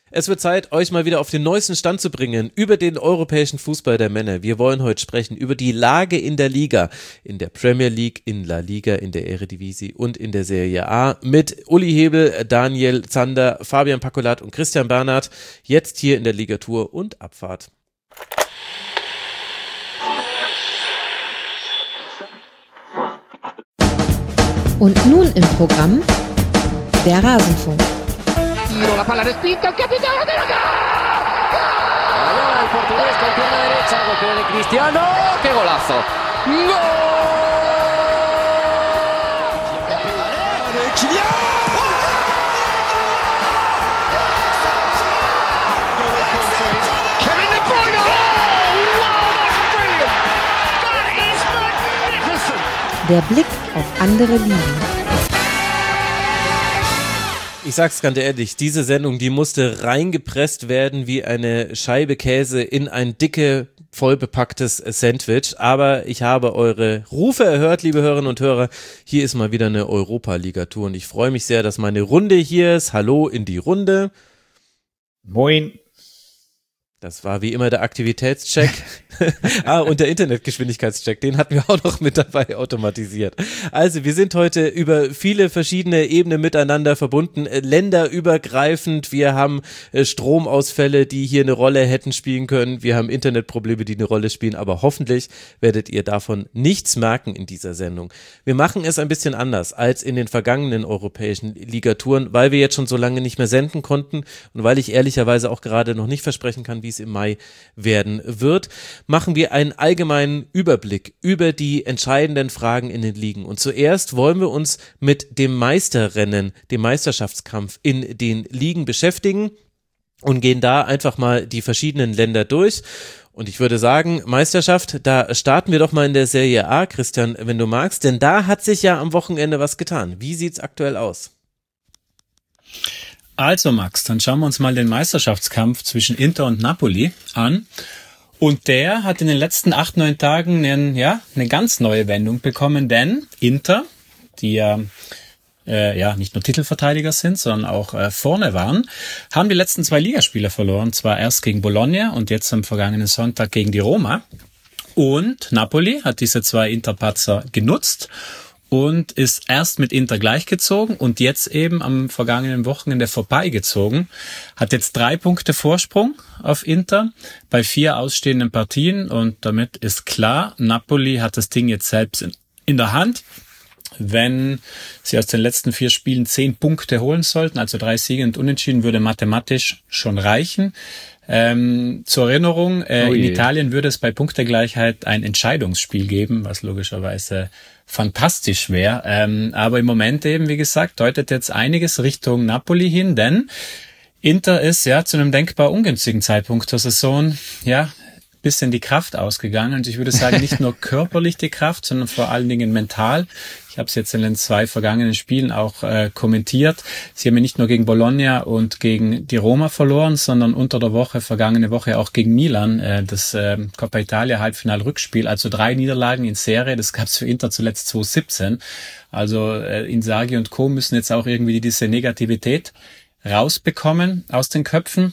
Es wird Zeit, euch mal wieder auf den neuesten Stand zu bringen über den europäischen Fußball der Männer. Wir wollen heute sprechen über die Lage in der Liga, in der Premier League, in La Liga, in der Eredivisie und in der Serie A mit Uli Hebel, Daniel Zander, Fabian Pacolat und Christian Bernhard. Jetzt hier in der Ligatur und Abfahrt. Und nun im Programm der Rasenfunk. La palla respinta, il capitano della Allora il portoghese con pierna derecha, golpeo de Cristiano, che golazo! Gol! Kevin De Bruyne! Oh, wow, that's brilliant! That is magnificent! Der Blick auf andere Ligen. Ich sag's ganz ehrlich, diese Sendung, die musste reingepresst werden wie eine Scheibe Käse in ein dicke, vollbepacktes Sandwich. Aber ich habe eure Rufe erhört, liebe Hörerinnen und Hörer. Hier ist mal wieder eine Europa-Liga-Tour und ich freue mich sehr, dass meine Runde hier ist. Hallo in die Runde. Moin. Das war wie immer der Aktivitätscheck. Und der Internetgeschwindigkeitscheck, den hatten wir auch noch mit dabei automatisiert. Also wir sind heute über viele verschiedene Ebenen miteinander verbunden, länderübergreifend. Wir haben Stromausfälle, die hier eine Rolle hätten spielen können. Wir haben Internetprobleme, die eine Rolle spielen, aber hoffentlich werdet ihr davon nichts merken in dieser Sendung. Wir machen es ein bisschen anders als in den vergangenen europäischen Ligatouren, weil wir jetzt schon so lange nicht mehr senden konnten und weil ich ehrlicherweise auch gerade noch nicht versprechen kann, wie es im Mai werden wird, machen wir einen allgemeinen Überblick über die entscheidenden Fragen in den Ligen. Und zuerst wollen wir uns mit dem Meisterrennen, dem Meisterschaftskampf in den Ligen beschäftigen und gehen da einfach mal die verschiedenen Länder durch. Und ich würde sagen, Meisterschaft, da starten wir doch mal in der Serie A, Christian, wenn du magst, denn da hat sich ja am Wochenende was getan. Wie sieht's aktuell aus? Also Max, dann schauen wir uns mal den Meisterschaftskampf zwischen Inter und Napoli an. Und der hat in den letzten 8-9 Tagen eine ganz neue Wendung bekommen, denn Inter, die ja nicht nur Titelverteidiger sind, sondern auch vorne waren, haben die letzten 2 Ligaspiele verloren. Zwar erst gegen Bologna und jetzt am vergangenen Sonntag gegen die Roma. Und Napoli hat diese 2 Interpatzer genutzt und ist erst mit Inter gleichgezogen und jetzt eben am vergangenen Wochenende vorbeigezogen. Hat jetzt 3 Punkte Vorsprung auf Inter bei 4 ausstehenden Partien und damit ist klar, Napoli hat das Ding jetzt selbst in der Hand. Wenn sie aus den letzten 4 Spielen 10 Punkte holen sollten, also 3 Siege und Unentschieden, würde mathematisch schon reichen. Zur Erinnerung, in Italien würde es bei Punktegleichheit ein Entscheidungsspiel geben, was logischerweise fantastisch wäre. Aber im Moment eben, wie gesagt, deutet jetzt einiges Richtung Napoli hin, denn Inter ist ja zu einem denkbar ungünstigen Zeitpunkt der Saison bisschen die Kraft ausgegangen. Und ich würde sagen, nicht nur körperlich die Kraft, sondern vor allen Dingen mental. Ich habe es jetzt in den 2 vergangenen Spielen auch kommentiert. Sie haben ja nicht nur gegen Bologna und gegen die Roma verloren, sondern unter der Woche, vergangene Woche auch gegen Milan, das Coppa Italia Halbfinal-Rückspiel. Also 3 Niederlagen in Serie, das gab es für Inter zuletzt 2017. Also Inzaghi und Co. müssen jetzt auch irgendwie diese Negativität rausbekommen aus den Köpfen.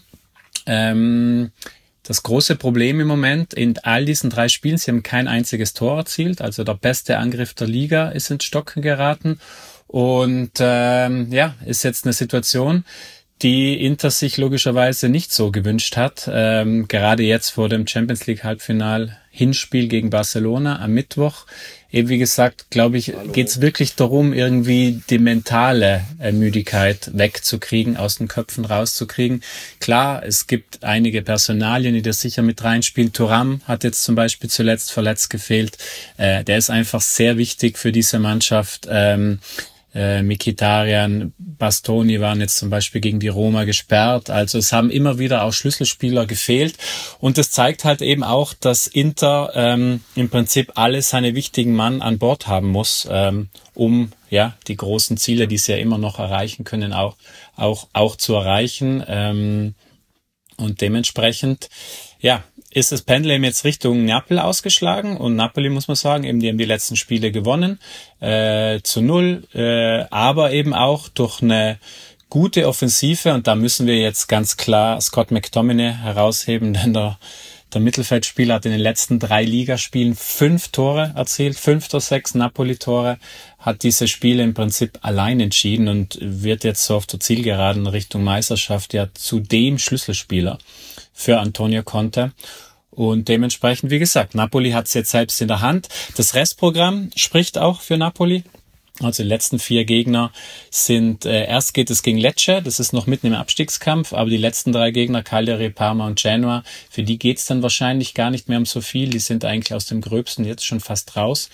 Das große Problem im Moment in all diesen 3 Spielen, sie haben kein einziges Tor erzielt, also der beste Angriff der Liga ist ins Stocken geraten und ist jetzt eine Situation, die Inter sich logischerweise nicht so gewünscht hat, gerade jetzt vor dem Champions League Halbfinal Hinspiel gegen Barcelona am Mittwoch. Eben wie gesagt, glaube ich, geht es wirklich darum, irgendwie die mentale Müdigkeit wegzukriegen, aus den Köpfen rauszukriegen. Klar, es gibt einige Personalien, die da sicher mit reinspielen. Thuram hat jetzt zum Beispiel zuletzt verletzt gefehlt. Der ist einfach sehr wichtig für diese Mannschaft. Mkhitaryan, Bastoni waren jetzt zum Beispiel gegen die Roma gesperrt. Also es haben immer wieder auch Schlüsselspieler gefehlt. Und das zeigt halt eben auch, dass Inter im Prinzip alle seine wichtigen Mann an Bord haben muss, um die großen Ziele, die sie ja immer noch erreichen können, auch zu erreichen. Und dementsprechend, ist das Pendel jetzt Richtung Neapel ausgeschlagen und Napoli, muss man sagen, eben die haben die letzten Spiele gewonnen, 0, aber eben auch durch eine gute Offensive und da müssen wir jetzt ganz klar Scott McTominay herausheben, denn der Mittelfeldspieler hat in den letzten 3 Ligaspielen 5 Tore erzielt, 5 der 6 Napoli-Tore, hat diese Spiele im Prinzip allein entschieden und wird jetzt so auf der Zielgeraden Richtung Meisterschaft ja zu dem Schlüsselspieler für Antonio Conte. Und dementsprechend, wie gesagt, Napoli hat es jetzt selbst in der Hand. Das Restprogramm spricht auch für Napoli. Also die letzten 4 Gegner sind, erst geht es gegen Lecce, das ist noch mitten im Abstiegskampf, aber die letzten 3 Gegner, Cagliari, Parma und Genoa, für die geht's dann wahrscheinlich gar nicht mehr um so viel, die sind eigentlich aus dem Gröbsten jetzt schon fast raus.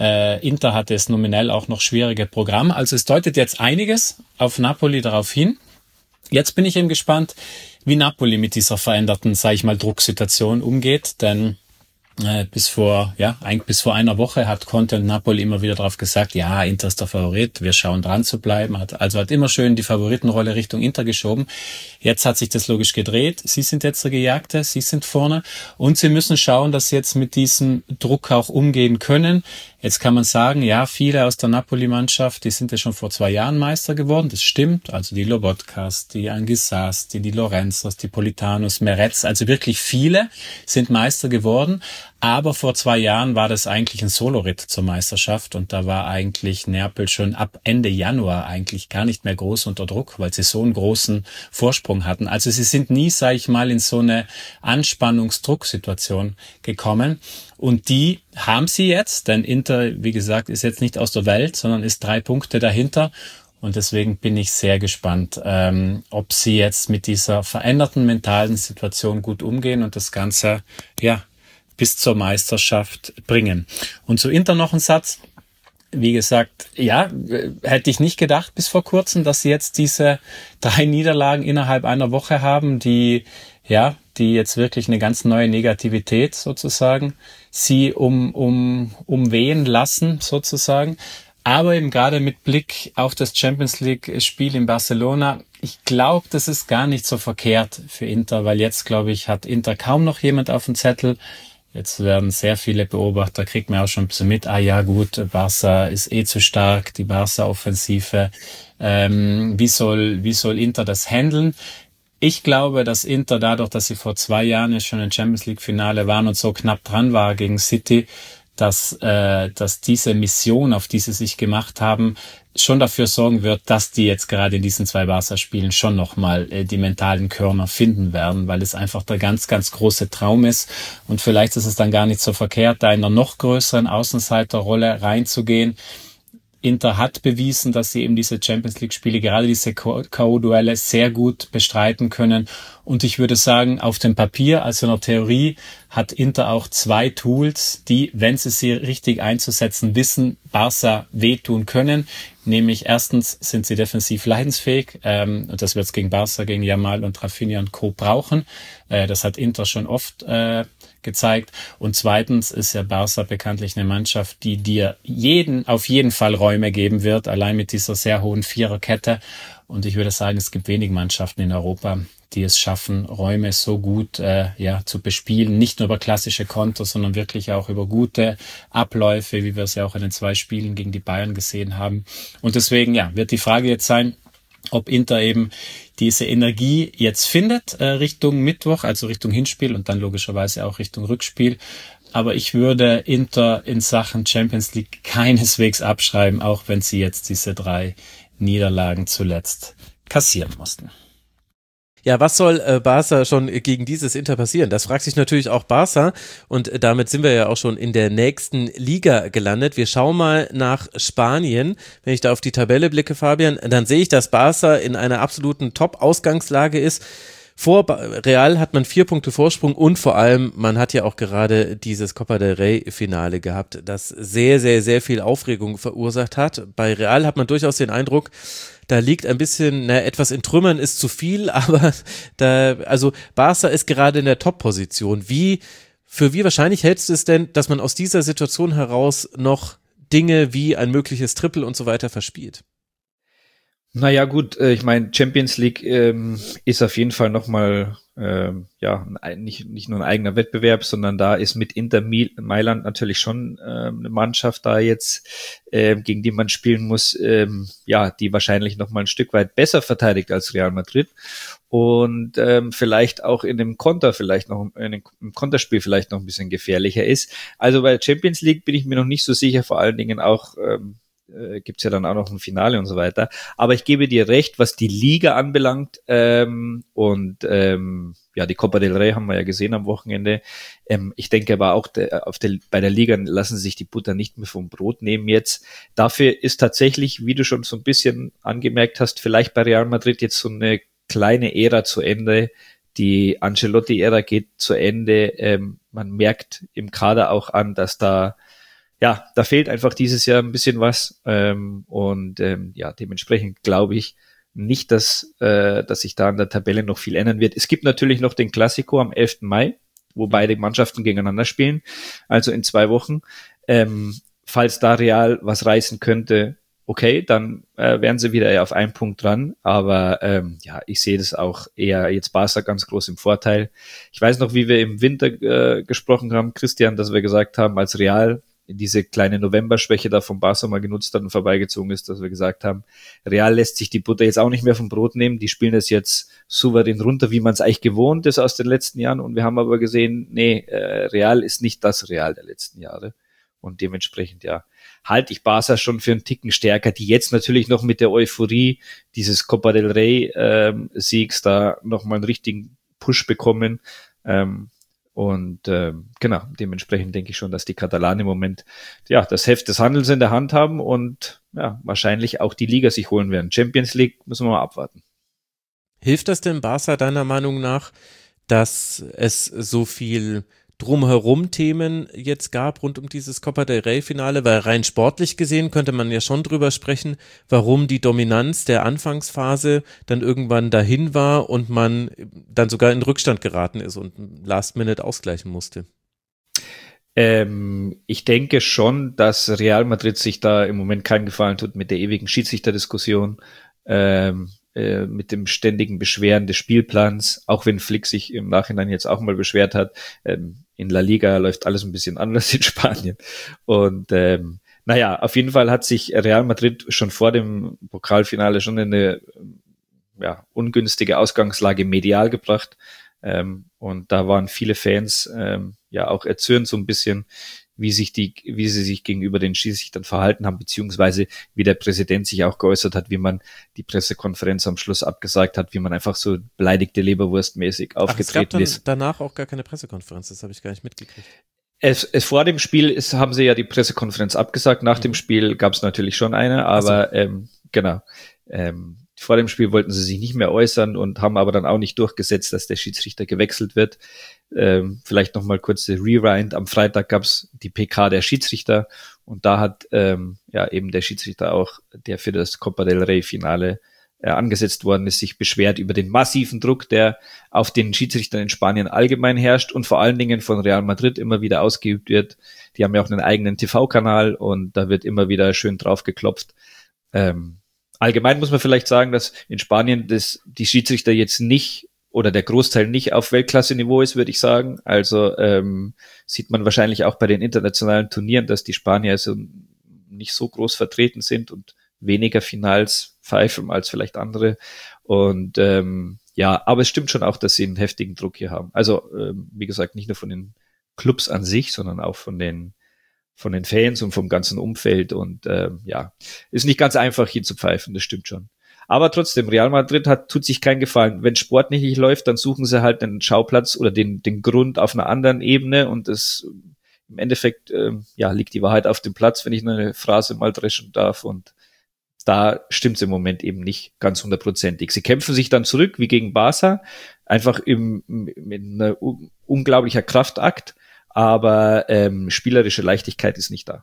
Inter hatte es nominell auch noch schwierige Programm, also es deutet jetzt einiges auf Napoli darauf hin. Jetzt bin ich eben gespannt, wie Napoli mit dieser veränderten, sage ich mal, Drucksituation umgeht, denn bis vor einer Woche hat Conte und Napoli immer wieder drauf gesagt, ja, Inter ist der Favorit, wir schauen dran zu bleiben, hat immer schön die Favoritenrolle Richtung Inter geschoben. Jetzt hat sich das logisch gedreht, sie sind jetzt der Gejagte, sie sind vorne und sie müssen schauen, dass sie jetzt mit diesem Druck auch umgehen können. Jetzt kann man sagen, ja, viele aus der Napoli-Mannschaft, die sind ja schon vor 2 Jahren Meister geworden, das stimmt, also die Lobotkas, die Anguissas, die Lorenzos, die Politanos, Merez, also wirklich viele sind Meister geworden. Aber vor 2 Jahren war das eigentlich ein Soloritt zur Meisterschaft und da war eigentlich Neapel schon ab Ende Januar eigentlich gar nicht mehr groß unter Druck, weil sie so einen großen Vorsprung hatten. Also sie sind nie, sage ich mal, in so eine Anspannungsdrucksituation gekommen und die haben sie jetzt, denn Inter, wie gesagt, ist jetzt nicht aus der Welt, sondern ist 3 Punkte dahinter. Und deswegen bin ich sehr gespannt, ob sie jetzt mit dieser veränderten mentalen Situation gut umgehen und das Ganze, ja, bis zur Meisterschaft bringen. Und zu Inter noch ein Satz. Wie gesagt, ja, hätte ich nicht gedacht bis vor kurzem, dass sie jetzt diese 3 Niederlagen innerhalb einer Woche haben, die jetzt wirklich eine ganz neue Negativität sozusagen sie umwehen lassen sozusagen. Aber eben gerade mit Blick auf das Champions League-Spiel in Barcelona, ich glaube, das ist gar nicht so verkehrt für Inter, weil jetzt, glaube ich, hat Inter kaum noch jemand auf dem Zettel. Jetzt werden sehr viele Beobachter, kriegt man auch schon ein bisschen mit, ja gut, Barca ist zu stark, die Barca-Offensive, wie soll Inter das handeln? Ich glaube, dass Inter dadurch, dass sie vor 2 Jahren ja schon im Champions-League-Finale waren und so knapp dran war gegen City, dass diese Mission, auf die sie sich gemacht haben, schon dafür sorgen wird, dass die jetzt gerade in diesen 2 Barca-Spielen schon nochmal die mentalen Körner finden werden, weil es einfach der ganz, ganz große Traum ist. Und vielleicht ist es dann gar nicht so verkehrt, da in einer noch größeren Außenseiterrolle reinzugehen. Inter hat bewiesen, dass sie eben diese Champions-League-Spiele, gerade diese K.O.-Duelle sehr gut bestreiten können. Und ich würde sagen, auf dem Papier, also in der Theorie, hat Inter auch 2 Tools, die, wenn sie richtig einzusetzen wissen, Barca wehtun können. Nämlich erstens sind sie defensiv leidensfähig. Und das wird es gegen Barca, gegen Yamal und Rafinha und Co. brauchen. Das hat Inter schon oft gezeigt. Und zweitens ist ja Barca bekanntlich eine Mannschaft, die dir auf jeden Fall Räume geben wird, allein mit dieser sehr hohen Viererkette. Und ich würde sagen, es gibt wenig Mannschaften in Europa, die es schaffen, Räume so gut zu bespielen. Nicht nur über klassische Konter, sondern wirklich auch über gute Abläufe, wie wir es ja auch in den 2 Spielen gegen die Bayern gesehen haben. Und deswegen wird die Frage jetzt sein, ob Inter eben diese Energie jetzt findet Richtung Mittwoch, also Richtung Hinspiel und dann logischerweise auch Richtung Rückspiel. Aber ich würde Inter in Sachen Champions League keineswegs abschreiben, auch wenn sie jetzt diese 3 Niederlagen zuletzt kassieren mussten. Ja, was soll Barca schon gegen dieses Inter passieren? Das fragt sich natürlich auch Barca und damit sind wir ja auch schon in der nächsten Liga gelandet. Wir schauen mal nach Spanien. Wenn ich da auf die Tabelle blicke, Fabian, dann sehe ich, dass Barca in einer absoluten Top-Ausgangslage ist. Vor Real hat man 4 Punkte Vorsprung und vor allem, man hat ja auch gerade dieses Copa del Rey Finale gehabt, das sehr, sehr, sehr viel Aufregung verursacht hat. Bei Real hat man durchaus den Eindruck, da liegt ein bisschen, etwas in Trümmern ist zu viel, aber also Barca ist gerade in der Top-Position. Für wie wahrscheinlich hältst du es denn, dass man aus dieser Situation heraus noch Dinge wie ein mögliches Triple und so weiter verspielt? Naja, gut, ich meine, Champions League ist auf jeden Fall nochmal, nicht nur ein eigener Wettbewerb, sondern da ist mit Inter Mailand natürlich schon eine Mannschaft da jetzt, gegen die man spielen muss, die wahrscheinlich nochmal ein Stück weit besser verteidigt als Real Madrid und vielleicht auch im Konterspiel vielleicht noch ein bisschen gefährlicher ist. Also bei der Champions League bin ich mir noch nicht so sicher, vor allen Dingen auch gibt's ja dann auch noch ein Finale und so weiter. Aber ich gebe dir recht, was die Liga anbelangt die Copa del Rey haben wir ja gesehen am Wochenende. Ich denke aber auch bei der Liga lassen sie sich die Butter nicht mehr vom Brot nehmen jetzt. Dafür ist tatsächlich, wie du schon so ein bisschen angemerkt hast, vielleicht bei Real Madrid jetzt so eine kleine Ära zu Ende. Die Ancelotti-Ära geht zu Ende. Man merkt im Kader auch an, dass da fehlt einfach dieses Jahr ein bisschen was dementsprechend glaube ich nicht, dass sich da an der Tabelle noch viel ändern wird. Es gibt natürlich noch den Klassiko am 11. Mai, wo beide Mannschaften gegeneinander spielen, also in 2 Wochen. Falls da Real was reißen könnte, okay, dann wären sie wieder auf 1 Punkt dran, aber ich sehe das auch eher jetzt Barca ganz groß im Vorteil. Ich weiß noch, wie wir im Winter gesprochen haben, Christian, dass wir gesagt haben, als Real diese kleine November-Schwäche da vom Barca mal genutzt hat und vorbeigezogen ist, dass wir gesagt haben, Real lässt sich die Butter jetzt auch nicht mehr vom Brot nehmen, die spielen das jetzt souverän runter, wie man es eigentlich gewohnt ist aus den letzten Jahren und wir haben aber gesehen, Real ist nicht das Real der letzten Jahre und dementsprechend halte ich Barca schon für einen Ticken stärker, die jetzt natürlich noch mit der Euphorie dieses Copa del Rey Siegs da nochmal einen richtigen Push bekommen, dementsprechend denke ich schon, dass die Katalanen im Moment das Heft des Handels in der Hand haben und wahrscheinlich auch die Liga sich holen werden. Champions League müssen wir mal abwarten. Hilft das denn Barca deiner Meinung nach, dass es so viel drumherum Themen jetzt gab rund um dieses Copa del Rey Finale, weil rein sportlich gesehen könnte man ja schon drüber sprechen, warum die Dominanz der Anfangsphase dann irgendwann dahin war und man dann sogar in Rückstand geraten ist und Last Minute ausgleichen musste. Ich denke schon, dass Real Madrid sich da im Moment keinen Gefallen tut mit der ewigen Schiedsrichterdiskussion, mit dem ständigen Beschweren des Spielplans, auch wenn Flick sich im Nachhinein jetzt auch mal beschwert hat. In La Liga läuft alles ein bisschen anders in Spanien. Und auf jeden Fall hat sich Real Madrid schon vor dem Pokalfinale schon in eine ungünstige Ausgangslage medial gebracht. Und da waren viele Fans auch erzürnt so ein bisschen, wie sie sich gegenüber den Schiedsrichtern verhalten haben, beziehungsweise wie der Präsident sich auch geäußert hat, wie man die Pressekonferenz am Schluss abgesagt hat, wie man einfach so beleidigte Leberwurstmäßig aufgetreten ist. Es gab dann danach auch gar keine Pressekonferenz, das habe ich gar nicht mitgekriegt. Es vor dem Spiel haben sie ja die Pressekonferenz abgesagt, nach dem Spiel gab es natürlich schon eine, aber vor dem Spiel wollten sie sich nicht mehr äußern und haben aber dann auch nicht durchgesetzt, dass der Schiedsrichter gewechselt wird. Vielleicht nochmal kurze Rewind. Am Freitag gab's die PK der Schiedsrichter und da hat eben der Schiedsrichter auch, der für das Copa del Rey Finale angesetzt worden ist, sich beschwert über den massiven Druck, der auf den Schiedsrichtern in Spanien allgemein herrscht und vor allen Dingen von Real Madrid immer wieder ausgeübt wird. Die haben ja auch einen eigenen TV-Kanal und da wird immer wieder schön drauf geklopft. Allgemein muss man vielleicht sagen, dass in Spanien die Schiedsrichter jetzt nicht oder der Großteil nicht auf Weltklasse-Niveau ist, würde ich sagen. Also sieht man wahrscheinlich auch bei den internationalen Turnieren, dass die Spanier also nicht so groß vertreten sind und weniger Finals pfeifen als vielleicht andere. Und aber es stimmt schon auch, dass sie einen heftigen Druck hier haben. Also wie gesagt, nicht nur von den Clubs an sich, sondern auch von den Fans und vom ganzen Umfeld und ist nicht ganz einfach hier zu pfeifen, das stimmt schon. Aber trotzdem, Real Madrid tut sich keinen Gefallen. Wenn Sport nicht läuft, dann suchen sie halt einen Schauplatz oder den Grund auf einer anderen Ebene und im Endeffekt liegt die Wahrheit auf dem Platz, wenn ich eine Phrase mal dreschen darf und da stimmt's im Moment eben nicht ganz 100%ig. Sie kämpfen sich dann zurück, wie gegen Barca, einfach mit einer unglaublicher Kraftakt, aber spielerische Leichtigkeit ist nicht da.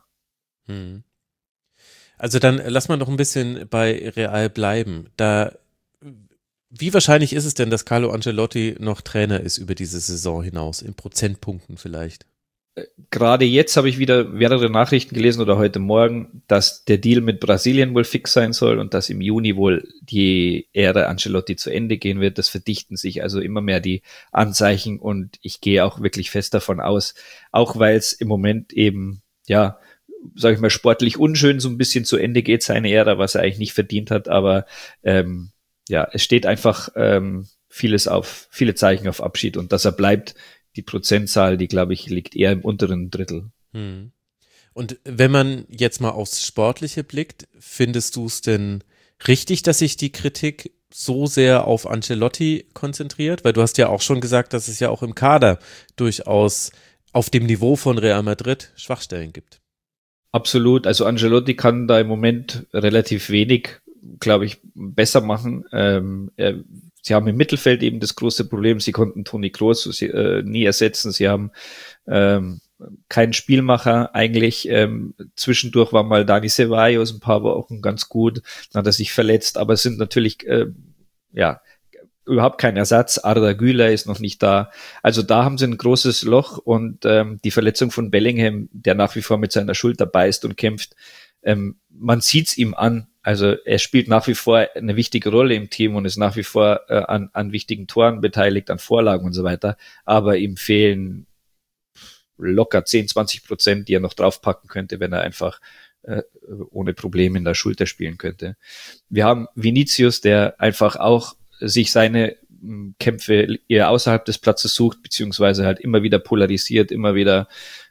Also dann lass mal noch ein bisschen bei Real bleiben. Wie wahrscheinlich ist es denn, dass Carlo Ancelotti noch Trainer ist über diese Saison hinaus, in Prozentpunkten vielleicht? gerade jetzt habe ich wieder mehrere Nachrichten gelesen oder heute Morgen, dass der Deal mit Brasilien wohl fix sein soll und dass im Juni wohl die Ära Ancelotti zu Ende gehen wird. Das verdichten sich also immer mehr die Anzeichen und ich gehe auch wirklich fest davon aus, auch weil es im Moment eben, ja, sage ich mal, sportlich unschön so ein bisschen zu Ende geht, seine Ära, was er eigentlich nicht verdient hat, aber ja, es steht einfach viele Zeichen auf Abschied und dass er bleibt. Die Prozentzahl, die, glaube ich, liegt eher im unteren Drittel. Und wenn man jetzt mal aufs Sportliche blickt, findest du es denn richtig, dass sich die Kritik so sehr auf Ancelotti konzentriert? Weil du hast ja auch schon gesagt, dass es ja auch im Kader durchaus auf dem Niveau von Real Madrid Schwachstellen gibt. Absolut. Also Ancelotti kann da im Moment relativ wenig, glaube ich, besser machen. Sie haben im Mittelfeld eben das große Problem, sie konnten Toni Kroos nie ersetzen, sie haben keinen Spielmacher eigentlich. Zwischendurch war mal Dani Ceballos ein paar Wochen ganz gut, dann hat er sich verletzt, aber es sind natürlich überhaupt kein Ersatz. Arda Güler ist noch nicht da. Also da haben sie ein großes Loch und die Verletzung von Bellingham, der nach wie vor mit seiner Schulter beißt und kämpft, man sieht's ihm an. Also er spielt nach wie vor eine wichtige Rolle im Team und ist nach wie vor an wichtigen Toren beteiligt, an Vorlagen und so weiter. Aber ihm fehlen locker 10-20%, die er noch draufpacken könnte, wenn er einfach ohne Probleme in der Schulter spielen könnte. Wir haben Vinicius, der einfach auch sich seine Kämpfe eher außerhalb des Platzes sucht, beziehungsweise halt immer wieder polarisiert, immer wieder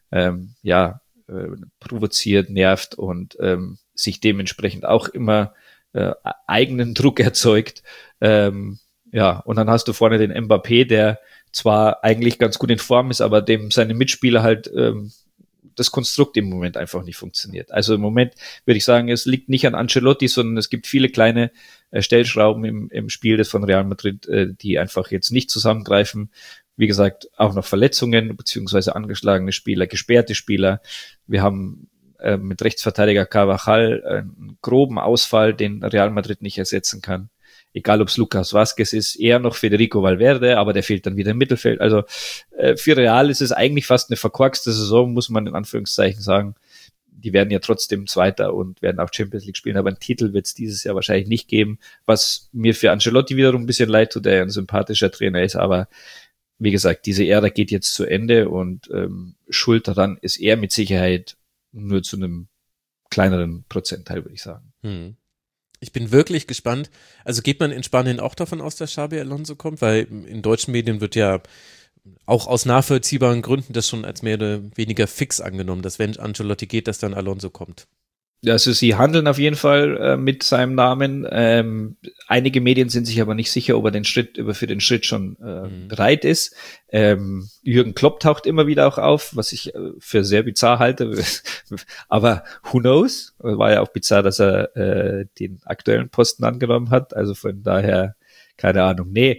provoziert, nervt und sich dementsprechend auch immer eigenen Druck erzeugt. Und dann hast du vorne den Mbappé, der zwar eigentlich ganz gut in Form ist, aber dem seine Mitspieler halt das Konstrukt im Moment einfach nicht funktioniert. Also im Moment würde ich sagen, es liegt nicht an Ancelotti, sondern es gibt viele kleine Stellschrauben im Spiel des von Real Madrid, die einfach jetzt nicht zusammengreifen. Wie gesagt, auch noch Verletzungen beziehungsweise angeschlagene Spieler, gesperrte Spieler. Wir haben mit Rechtsverteidiger Carvajal einen groben Ausfall, den Real Madrid nicht ersetzen kann. Egal, ob es Lucas Vázquez ist, eher noch Federico Valverde, aber der fehlt dann wieder im Mittelfeld. Also für Real ist es eigentlich fast eine verkorkste Saison, muss man in Anführungszeichen sagen. Die werden ja trotzdem Zweiter und werden auch Champions League spielen, aber einen Titel wird es dieses Jahr wahrscheinlich nicht geben, was mir für Ancelotti wiederum ein bisschen leid tut, der ja ein sympathischer Trainer ist, aber wie gesagt, diese Ära geht jetzt zu Ende und Schuld daran ist er mit Sicherheit nur zu einem kleineren Prozentteil, würde ich sagen. Ich bin wirklich gespannt. Also geht man in Spanien auch davon aus, dass Xabi Alonso kommt? Weil in deutschen Medien wird ja auch aus nachvollziehbaren Gründen das schon als mehr oder weniger fix angenommen, dass wenn Ancelotti geht, dass dann Alonso kommt. Also sie handeln auf jeden Fall mit seinem Namen. Einige Medien sind sich aber nicht sicher, ob er für den Schritt schon bereit ist. Jürgen Klopp taucht immer wieder auch auf, was ich für sehr bizarr halte. Aber who knows? War ja auch bizarr, dass er den aktuellen Posten angenommen hat. Also von daher, keine Ahnung. Nee,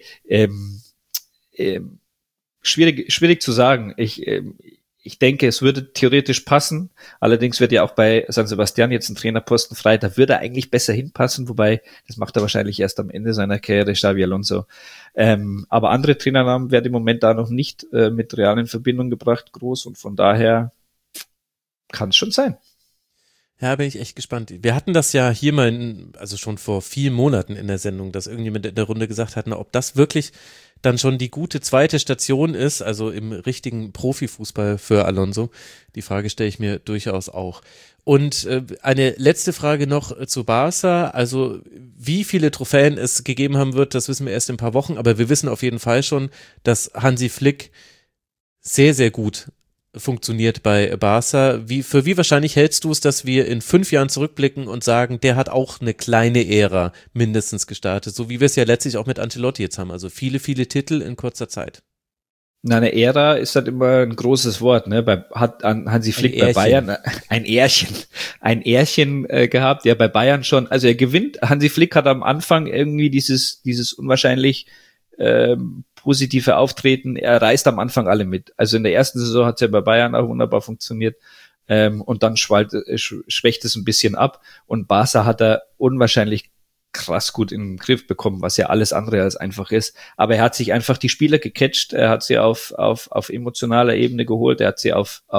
schwierig zu sagen. Ich denke, es würde theoretisch passen. Allerdings wird ja auch bei San Sebastian jetzt ein Trainerposten frei. Da würde er eigentlich besser hinpassen, wobei das macht er wahrscheinlich erst am Ende seiner Karriere, Xabi Alonso. Aber andere Trainernamen werden im Moment da noch nicht mit Real in Verbindung gebracht, groß. Und von daher kann es schon sein. Ja, bin ich echt gespannt. Wir hatten das ja hier mal, also schon vor vielen Monaten in der Sendung, dass irgendjemand in der Runde gesagt hat, ob das wirklich dann schon die gute zweite Station ist, also im richtigen Profifußball für Alonso. Die Frage stelle ich mir durchaus auch. Und eine letzte Frage noch zu Barca. Also wie viele Trophäen es gegeben haben wird, das wissen wir erst in ein paar Wochen, aber wir wissen auf jeden Fall schon, dass Hansi Flick sehr, sehr gut funktioniert bei Barca. Für wie wahrscheinlich hältst du es, dass wir in 5 Jahren zurückblicken und sagen, der hat auch eine kleine Ära mindestens gestartet, so wie wir es ja letztlich auch mit Ancelotti jetzt haben, also viele, viele Titel in kurzer Zeit. Na, eine Ära ist halt immer ein großes Wort, ne? Hat Hansi Flick bei Bayern ein Ährchen gehabt, ja, bei Bayern schon, also er gewinnt. Hansi Flick hat am Anfang irgendwie dieses unwahrscheinlich positive Auftreten, er reißt am Anfang alle mit. Also in der ersten Saison hat es ja bei Bayern auch wunderbar funktioniert und dann schwächt es ein bisschen ab und Barca hat er unwahrscheinlich krass gut in den Griff bekommen, was ja alles andere als einfach ist. Aber er hat sich einfach die Spieler gecatcht, er hat sie auf emotionaler Ebene geholt, er hat sie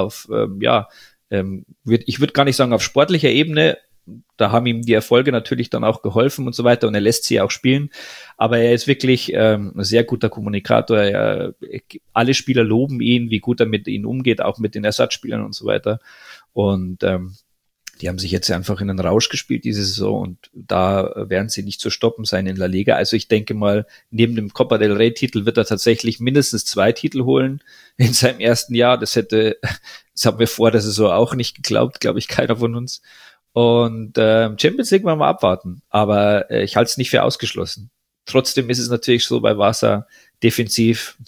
ich würde gar nicht sagen auf sportlicher Ebene, da haben ihm die Erfolge natürlich dann auch geholfen und so weiter und er lässt sie auch spielen, aber er ist wirklich ein sehr guter Kommunikator, alle Spieler loben ihn, wie gut er mit ihnen umgeht, auch mit den Ersatzspielern und so weiter und die haben sich jetzt einfach in einen Rausch gespielt diese Saison und da werden sie nicht zu stoppen sein in La Liga. Also ich denke mal, neben dem Copa del Rey Titel wird er tatsächlich mindestens 2 Titel holen in seinem ersten Jahr. Das haben wir vor der Saison auch nicht geglaubt, glaube ich, keiner von uns. Und Champions League wollen wir mal abwarten. Aber ich halte es nicht für ausgeschlossen. Trotzdem ist es natürlich so bei Barca defensiv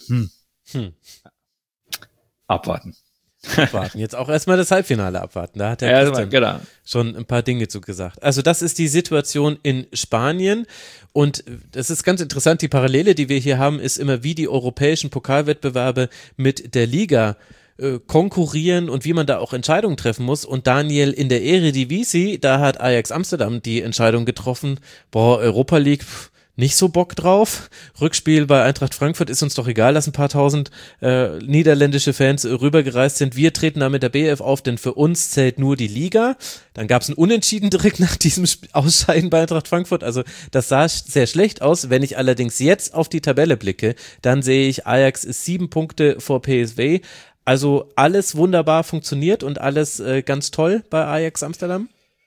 abwarten. Abwarten. Jetzt auch erstmal das Halbfinale abwarten. Da hat der Christian schon ein paar Dinge zu gesagt. Also das ist die Situation in Spanien und das ist ganz interessant. Die Parallele, die wir hier haben, ist immer, wie die europäischen Pokalwettbewerbe mit der Liga konkurrieren und wie man da auch Entscheidungen treffen muss. Und Daniel, in der Eredivisie, da hat Ajax Amsterdam die Entscheidung getroffen, Europa League, nicht so Bock drauf. Rückspiel bei Eintracht Frankfurt ist uns doch egal, dass ein paar tausend niederländische Fans rübergereist sind. Wir treten da mit der BF auf, denn für uns zählt nur die Liga. Dann gab es ein Unentschieden direkt nach diesem Ausscheiden bei Eintracht Frankfurt. Also das sah sehr schlecht aus. Wenn ich allerdings jetzt auf die Tabelle blicke, dann sehe ich, Ajax ist 7 Punkte vor PSV. Also alles wunderbar funktioniert und alles ganz toll bei Ajax Amsterdam?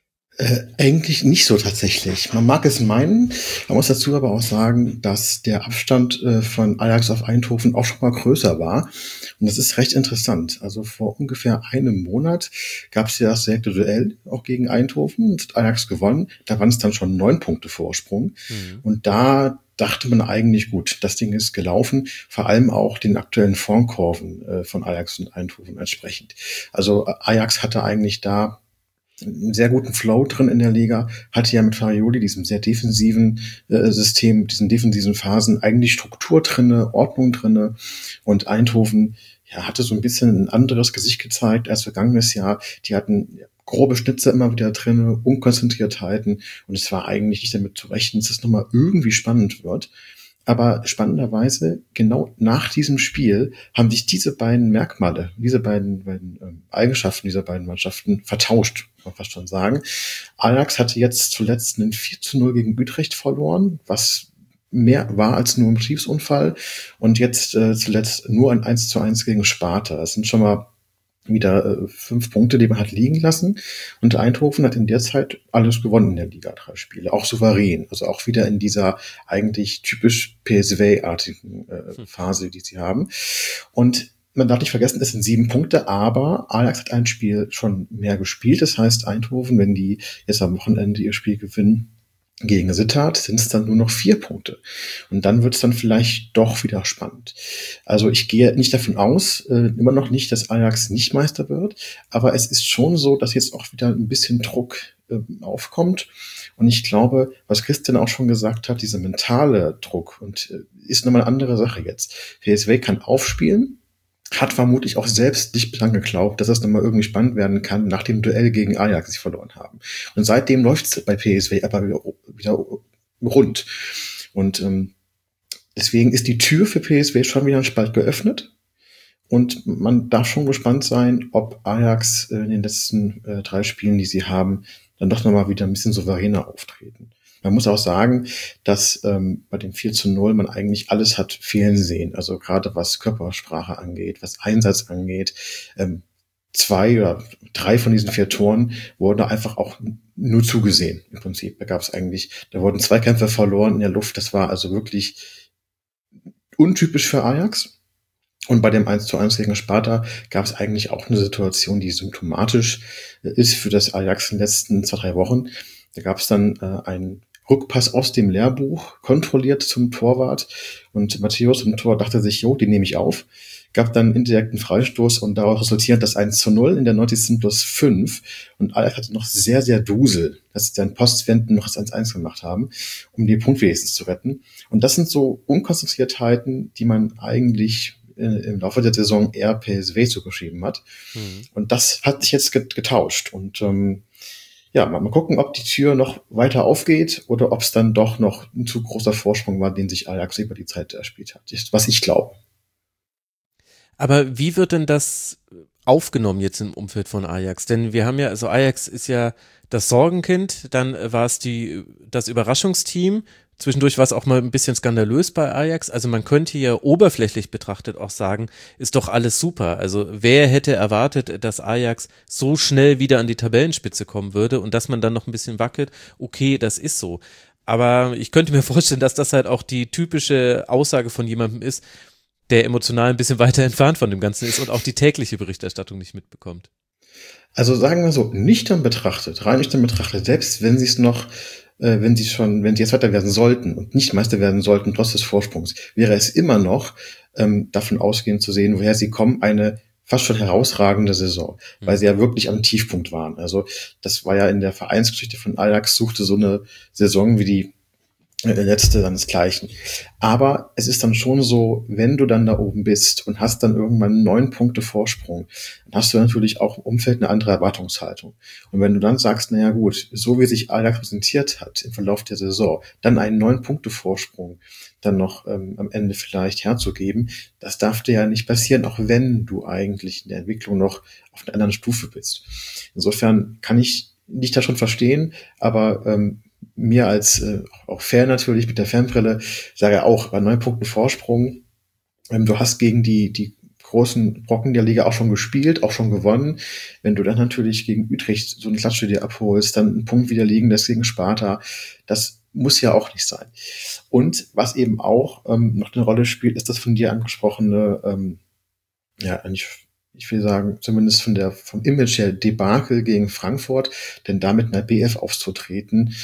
Eigentlich nicht so tatsächlich. Man mag es meinen, man muss dazu aber auch sagen, dass der Abstand von Ajax auf Eindhoven auch schon mal größer war. Und das ist recht interessant. Also vor ungefähr einem Monat gab es ja das direkte Duell auch gegen Eindhoven. Und Ajax gewonnen. Da waren es dann schon 9 Punkte Vorsprung. Und da dachte man eigentlich, gut, das Ding ist gelaufen, vor allem auch den aktuellen Formkurven von Ajax und Eindhoven entsprechend. Also Ajax hatte eigentlich da einen sehr guten Flow drin in der Liga, hatte ja mit Farioli, diesem sehr defensiven System, diesen defensiven Phasen, eigentlich Struktur drinne, Ordnung drinne und Eindhoven hatte so ein bisschen ein anderes Gesicht gezeigt als vergangenes Jahr. Die hatten grobe Schnitzer immer wieder drinne, Unkonzentriertheiten und es war eigentlich nicht damit zu rechnen, dass es nochmal irgendwie spannend wird. Aber spannenderweise, genau nach diesem Spiel haben sich diese beiden Merkmale, diese beiden Eigenschaften dieser beiden Mannschaften vertauscht, kann man fast schon sagen. Ajax hatte jetzt zuletzt einen 4:0 gegen Utrecht verloren, was mehr war als nur ein Betriebsunfall. Und jetzt zuletzt nur ein 1:1 gegen Sparta. Das sind schon mal wieder 5 Punkte, die man hat liegen lassen. Und Eindhoven hat in der Zeit alles gewonnen in der Liga, 3 Spiele, auch souverän. Also auch wieder in dieser eigentlich typisch PSV-artigen Phase, die sie haben. Und man darf nicht vergessen, es sind 7 Punkte, aber Ajax hat ein Spiel schon mehr gespielt. Das heißt, Eindhoven, wenn die jetzt am Wochenende ihr Spiel gewinnen gegen Sittard, sind es dann nur noch 4 Punkte. Und dann wird es dann vielleicht doch wieder spannend. Also ich gehe nicht davon aus, immer noch nicht, dass Ajax nicht Meister wird, aber es ist schon so, dass jetzt auch wieder ein bisschen Druck aufkommt. Und ich glaube, was Christian auch schon gesagt hat, dieser mentale Druck und ist nochmal eine andere Sache jetzt. PSV kann aufspielen, hat vermutlich auch selbst nicht bislang geglaubt, dass es nochmal irgendwie spannend werden kann, nach dem Duell gegen Ajax, das sie verloren haben. Und seitdem läuft es bei PSV aber wieder rund. Und deswegen ist die Tür für PSV schon wieder ein Spalt geöffnet. Und man darf schon gespannt sein, ob Ajax in den letzten 3 Spielen, die sie haben, dann doch nochmal wieder ein bisschen souveräner auftreten. Man muss auch sagen, dass bei dem 4:0 man eigentlich alles hat fehlen sehen. Also gerade was Körpersprache angeht, was Einsatz angeht. 2 oder 3 von diesen 4 Toren wurden einfach auch nur zugesehen im Prinzip. Da wurden Zweikämpfe verloren in der Luft. Das war also wirklich untypisch für Ajax. Und bei dem 1:1 gegen Sparta gab es eigentlich auch eine Situation, die symptomatisch ist für das Ajax in den letzten 2-3 Wochen. Da gab es dann einen Rückpass aus dem Lehrbuch, kontrolliert zum Torwart. Und Matthäus im Tor dachte sich, den nehme ich auf. Gab dann indirekten Freistoß und daraus resultiert das 1:0 in der 90. plus 5. Und Ajax hatte noch sehr, sehr Dusel, dass sie dann Postwenden noch das 1:1 gemacht haben, um die Punkt wenigstens zu retten. Und das sind so Unkonzentriertheiten, die man eigentlich im Laufe der Saison eher PSV zugeschrieben hat. Und das hat sich jetzt getauscht. Und ja, mal gucken, ob die Tür noch weiter aufgeht oder ob es dann doch noch ein zu großer Vorsprung war, den sich Ajax über die Zeit erspielt hat. Was ich glaube. Aber wie wird denn das aufgenommen jetzt im Umfeld von Ajax? Denn wir haben ja, also Ajax ist ja das Sorgenkind, dann war es das Überraschungsteam. Zwischendurch war es auch mal ein bisschen skandalös bei Ajax. Also man könnte ja oberflächlich betrachtet auch sagen, ist doch alles super. Also wer hätte erwartet, dass Ajax so schnell wieder an die Tabellenspitze kommen würde und dass man dann noch ein bisschen wackelt? Okay, das ist so. Aber ich könnte mir vorstellen, dass das halt auch die typische Aussage von jemandem ist, der emotional ein bisschen weiter entfernt von dem Ganzen ist und auch die tägliche Berichterstattung nicht mitbekommt. Also sagen wir so, rein nüchtern betrachtet, selbst wenn sie es noch, wenn sie jetzt Zweiter werden sollten und nicht Meister werden sollten, trotz des Vorsprungs, wäre es immer noch, davon ausgehend zu sehen, woher sie kommen, eine fast schon herausragende Saison, weil sie ja wirklich am Tiefpunkt waren. Also das war ja in der Vereinsgeschichte von Ajax, suchte so eine Saison wie die letzte seinesgleichen. Aber es ist dann schon so, wenn du dann da oben bist und hast dann irgendwann 9 Punkte Vorsprung, dann hast du natürlich auch im Umfeld eine andere Erwartungshaltung. Und wenn du dann sagst, naja gut, so wie sich Ajax präsentiert hat im Verlauf der Saison, dann einen 9 Punkte Vorsprung dann noch am Ende vielleicht herzugeben, das darf dir ja nicht passieren, auch wenn du eigentlich in der Entwicklung noch auf einer anderen Stufe bist. Insofern kann ich dich da schon verstehen, aber mir als auch Fan natürlich mit der Fanbrille sage auch, bei 9 Punkten Vorsprung, du hast gegen die großen Brocken der Liga auch schon gespielt, auch schon gewonnen. Wenn du dann natürlich gegen Utrecht so eine Klatsche dir abholst, dann einen Punkt wieder liegen, das gegen Sparta, das muss ja auch nicht sein. Und was eben auch noch eine Rolle spielt, ist das von dir angesprochene, ich will sagen, zumindest vom Image her Debakel gegen Frankfurt, denn damit in der BF aufzutreten,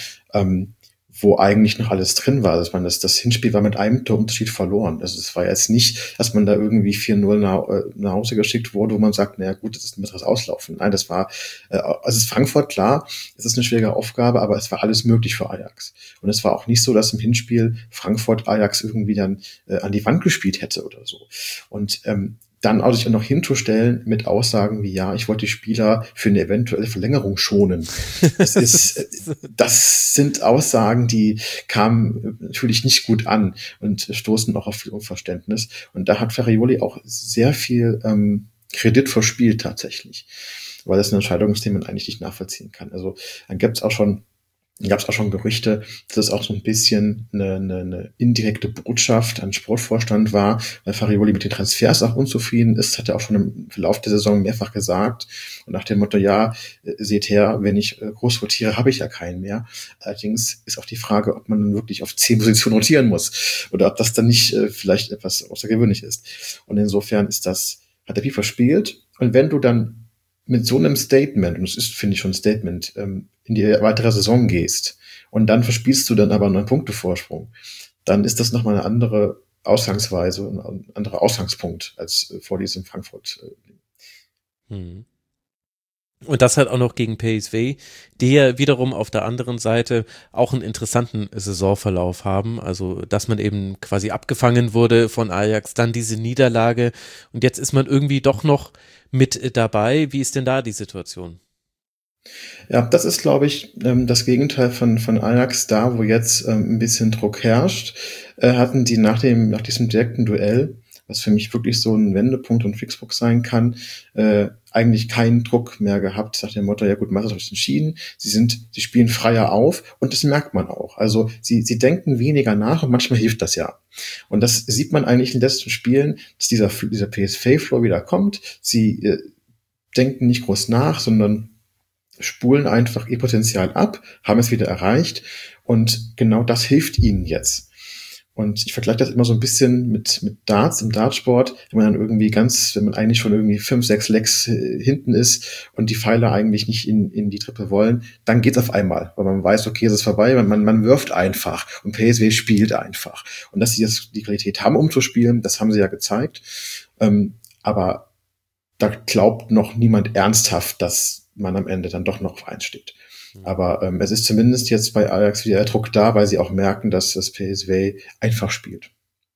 wo eigentlich noch alles drin war. Also das Hinspiel war mit einem Torunterschied verloren. Also es war jetzt nicht, dass man da irgendwie 4-0 nach Hause geschickt wurde, wo man sagt, naja gut, das ist ein bitteres Auslaufen. Nein, das war, also es ist Frankfurt, klar, es ist eine schwierige Aufgabe, aber es war alles möglich für Ajax. Und es war auch nicht so, dass im Hinspiel Frankfurt Ajax irgendwie dann an die Wand gespielt hätte oder so. Und dann auch sich noch hinzustellen mit Aussagen wie, ja, ich wollte die Spieler für eine eventuelle Verlängerung schonen. Das sind Aussagen, die kamen natürlich nicht gut an und stoßen auch auf viel Unverständnis. Und da hat Farioli auch sehr viel Kredit verspielt tatsächlich, weil das eine Entscheidung ist, die man eigentlich nicht nachvollziehen kann. Also dann gab es auch schon Gerüchte, dass es auch so ein bisschen eine indirekte Botschaft an den Sportvorstand war, weil Farioli mit den Transfers auch unzufrieden ist, hat er auch schon im Verlauf der Saison mehrfach gesagt. Und nach dem Motto, ja, seht her, wenn ich groß rotiere, habe ich ja keinen mehr. Allerdings ist auch die Frage, ob man dann wirklich auf 10 Positionen rotieren muss oder ob das dann nicht vielleicht etwas außergewöhnlich ist. Und insofern hat er viel verspielt. Und wenn du dann mit so einem Statement, und es ist, finde ich, schon ein Statement, in die weitere Saison gehst und dann verspielst du dann aber 9 Punkte Vorsprung, dann ist das nochmal eine andere Ausgangsweise, ein anderer Ausgangspunkt als vor diesem Frankfurt. Und das halt auch noch gegen PSV, die ja wiederum auf der anderen Seite auch einen interessanten Saisonverlauf haben. Also, dass man eben quasi abgefangen wurde von Ajax, dann diese Niederlage und jetzt ist man irgendwie doch noch mit dabei. Wie ist denn da die Situation? Ja, das ist, glaube ich, das Gegenteil von Ajax. Da, wo jetzt ein bisschen Druck herrscht, hatten die nach diesem direkten Duell, was für mich wirklich so ein Wendepunkt und Fixpunkt sein kann, eigentlich keinen Druck mehr gehabt, nach dem Motto, ja gut, Meisterschaft ist entschieden, sie spielen freier auf und das merkt man auch. Also sie denken weniger nach und manchmal hilft das ja. Und das sieht man eigentlich in den letzten Spielen, dass dieser PSV-Flow wieder kommt. Sie denken nicht groß nach, sondern spulen einfach ihr Potenzial ab, haben es wieder erreicht und genau das hilft ihnen jetzt. Und ich vergleiche das immer so ein bisschen mit Darts im Dartsport, wenn man eigentlich schon irgendwie 5, 6 Lecks hinten ist und die Pfeile eigentlich nicht in die Trippe wollen, dann geht's auf einmal, weil man weiß, okay, es ist vorbei, man wirft einfach und PSV spielt einfach. Und dass sie jetzt die Qualität haben, um zu spielen, das haben sie ja gezeigt. Aber da glaubt noch niemand ernsthaft, dass man am Ende dann doch noch auf 1 steht. Aber es ist zumindest jetzt bei Ajax wieder Druck da, weil sie auch merken, dass das PSV einfach spielt.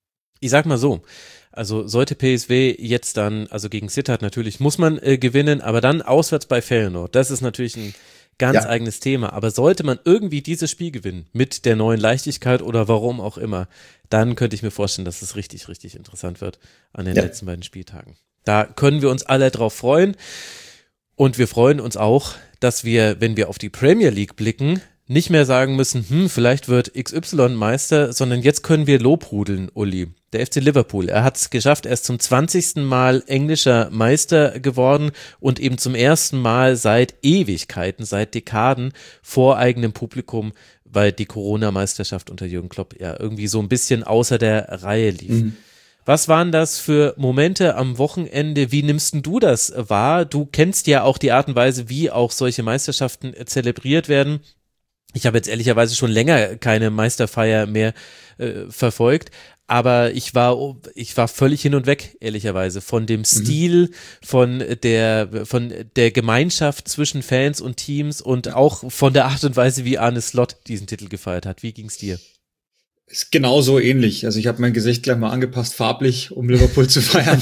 Ich sag mal so, also sollte PSV jetzt dann, also gegen Sittard natürlich muss man gewinnen, aber dann auswärts bei Feyenoord, das ist natürlich ein ganz eigenes Thema, aber sollte man irgendwie dieses Spiel gewinnen, mit der neuen Leichtigkeit oder warum auch immer, dann könnte ich mir vorstellen, dass es richtig, richtig interessant wird an den letzten beiden Spieltagen. Da können wir uns alle drauf freuen und wir freuen uns auch, dass wir, wenn wir auf die Premier League blicken, nicht mehr sagen müssen, vielleicht wird XY Meister, sondern jetzt können wir lobhudeln, Uli. Der FC Liverpool, er hat es geschafft, er ist zum 20. Mal englischer Meister geworden und eben zum ersten Mal seit Ewigkeiten, seit Dekaden vor eigenem Publikum, weil die Corona-Meisterschaft unter Jürgen Klopp ja irgendwie so ein bisschen außer der Reihe lief. Was waren das für Momente am Wochenende? Wie nimmst denn du das wahr? Du kennst ja auch die Art und Weise, wie auch solche Meisterschaften zelebriert werden. Ich habe jetzt ehrlicherweise schon länger keine Meisterfeier mehr verfolgt, aber ich war völlig hin und weg, ehrlicherweise, von dem Stil, von der Gemeinschaft zwischen Fans und Teams und auch von der Art und Weise, wie Arne Slot diesen Titel gefeiert hat. Wie ging's dir? Ist genauso ähnlich. Also ich habe mein Gesicht gleich mal angepasst, farblich, um Liverpool zu feiern.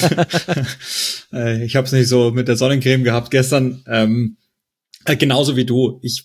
Ich habe es nicht so mit der Sonnencreme gehabt gestern. Genauso wie du. Ich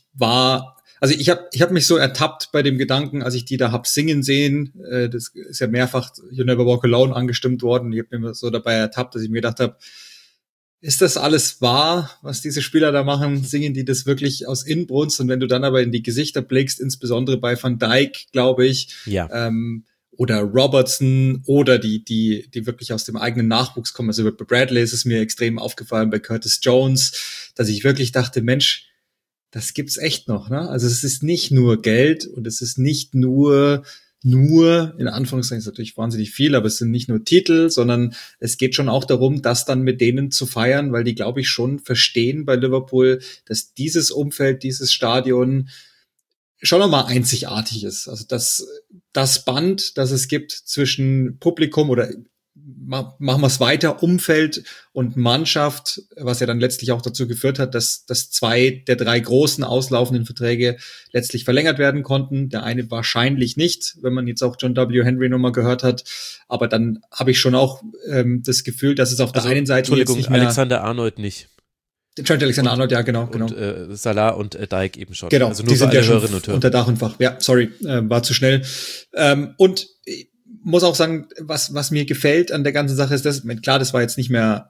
habe mich so ertappt bei dem Gedanken, als ich die da hab singen sehen. Das ist ja mehrfach You Never Walk Alone angestimmt worden. Ich habe mir so dabei ertappt, dass ich mir gedacht habe, ist das alles wahr, was diese Spieler da machen? Singen die das wirklich aus Inbrunst? Und wenn du dann aber in die Gesichter blickst, insbesondere bei Van Dijk, glaube ich, oder Robertson oder die wirklich aus dem eigenen Nachwuchs kommen. Also bei Bradley ist es mir extrem aufgefallen, bei Curtis Jones, dass ich wirklich dachte, Mensch, das gibt's echt noch, ne? Also es ist nicht nur Geld und es ist nicht nur, in Anführungszeichen ist natürlich wahnsinnig viel, aber es sind nicht nur Titel, sondern es geht schon auch darum, das dann mit denen zu feiern, weil die, glaube ich, schon verstehen bei Liverpool, dass dieses Umfeld, dieses Stadion schon nochmal einzigartig ist. Also das Band, das es gibt zwischen Publikum oder machen wir es weiter, Umfeld und Mannschaft, was ja dann letztlich auch dazu geführt hat, dass 2 der 3 großen auslaufenden Verträge letztlich verlängert werden konnten. Der eine wahrscheinlich nicht, wenn man jetzt auch John W. Henry nochmal gehört hat. Aber dann habe ich schon auch das Gefühl, dass es auf der einen Seite jetzt nicht mehr... Alexander-Arnold nicht. Trent Alexander-Arnold, ja, genau. Und Salah und Dijk eben schon. Genau, also nur die sind für alle ja schon Hörerinnen und Hörer. unter Dach und Fach. Ja, sorry, war zu schnell. Und muss auch sagen, was mir gefällt an der ganzen Sache ist, klar, das war jetzt nicht mehr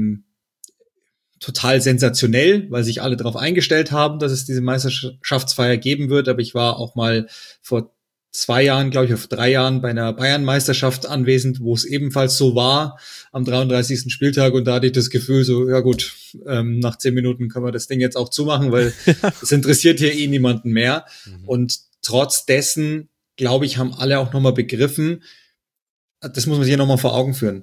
total sensationell, weil sich alle darauf eingestellt haben, dass es diese Meisterschaftsfeier geben wird, aber ich war auch mal vor 2 Jahren, glaube ich, vor 3 Jahren bei einer Bayern-Meisterschaft anwesend, wo es ebenfalls so war, am 33. Spieltag, und da hatte ich das Gefühl so, ja gut, nach 10 Minuten können wir das Ding jetzt auch zumachen, weil es interessiert hier niemanden mehr. Und trotz dessen, glaube ich, haben alle auch nochmal begriffen, das muss man sich hier nochmal vor Augen führen.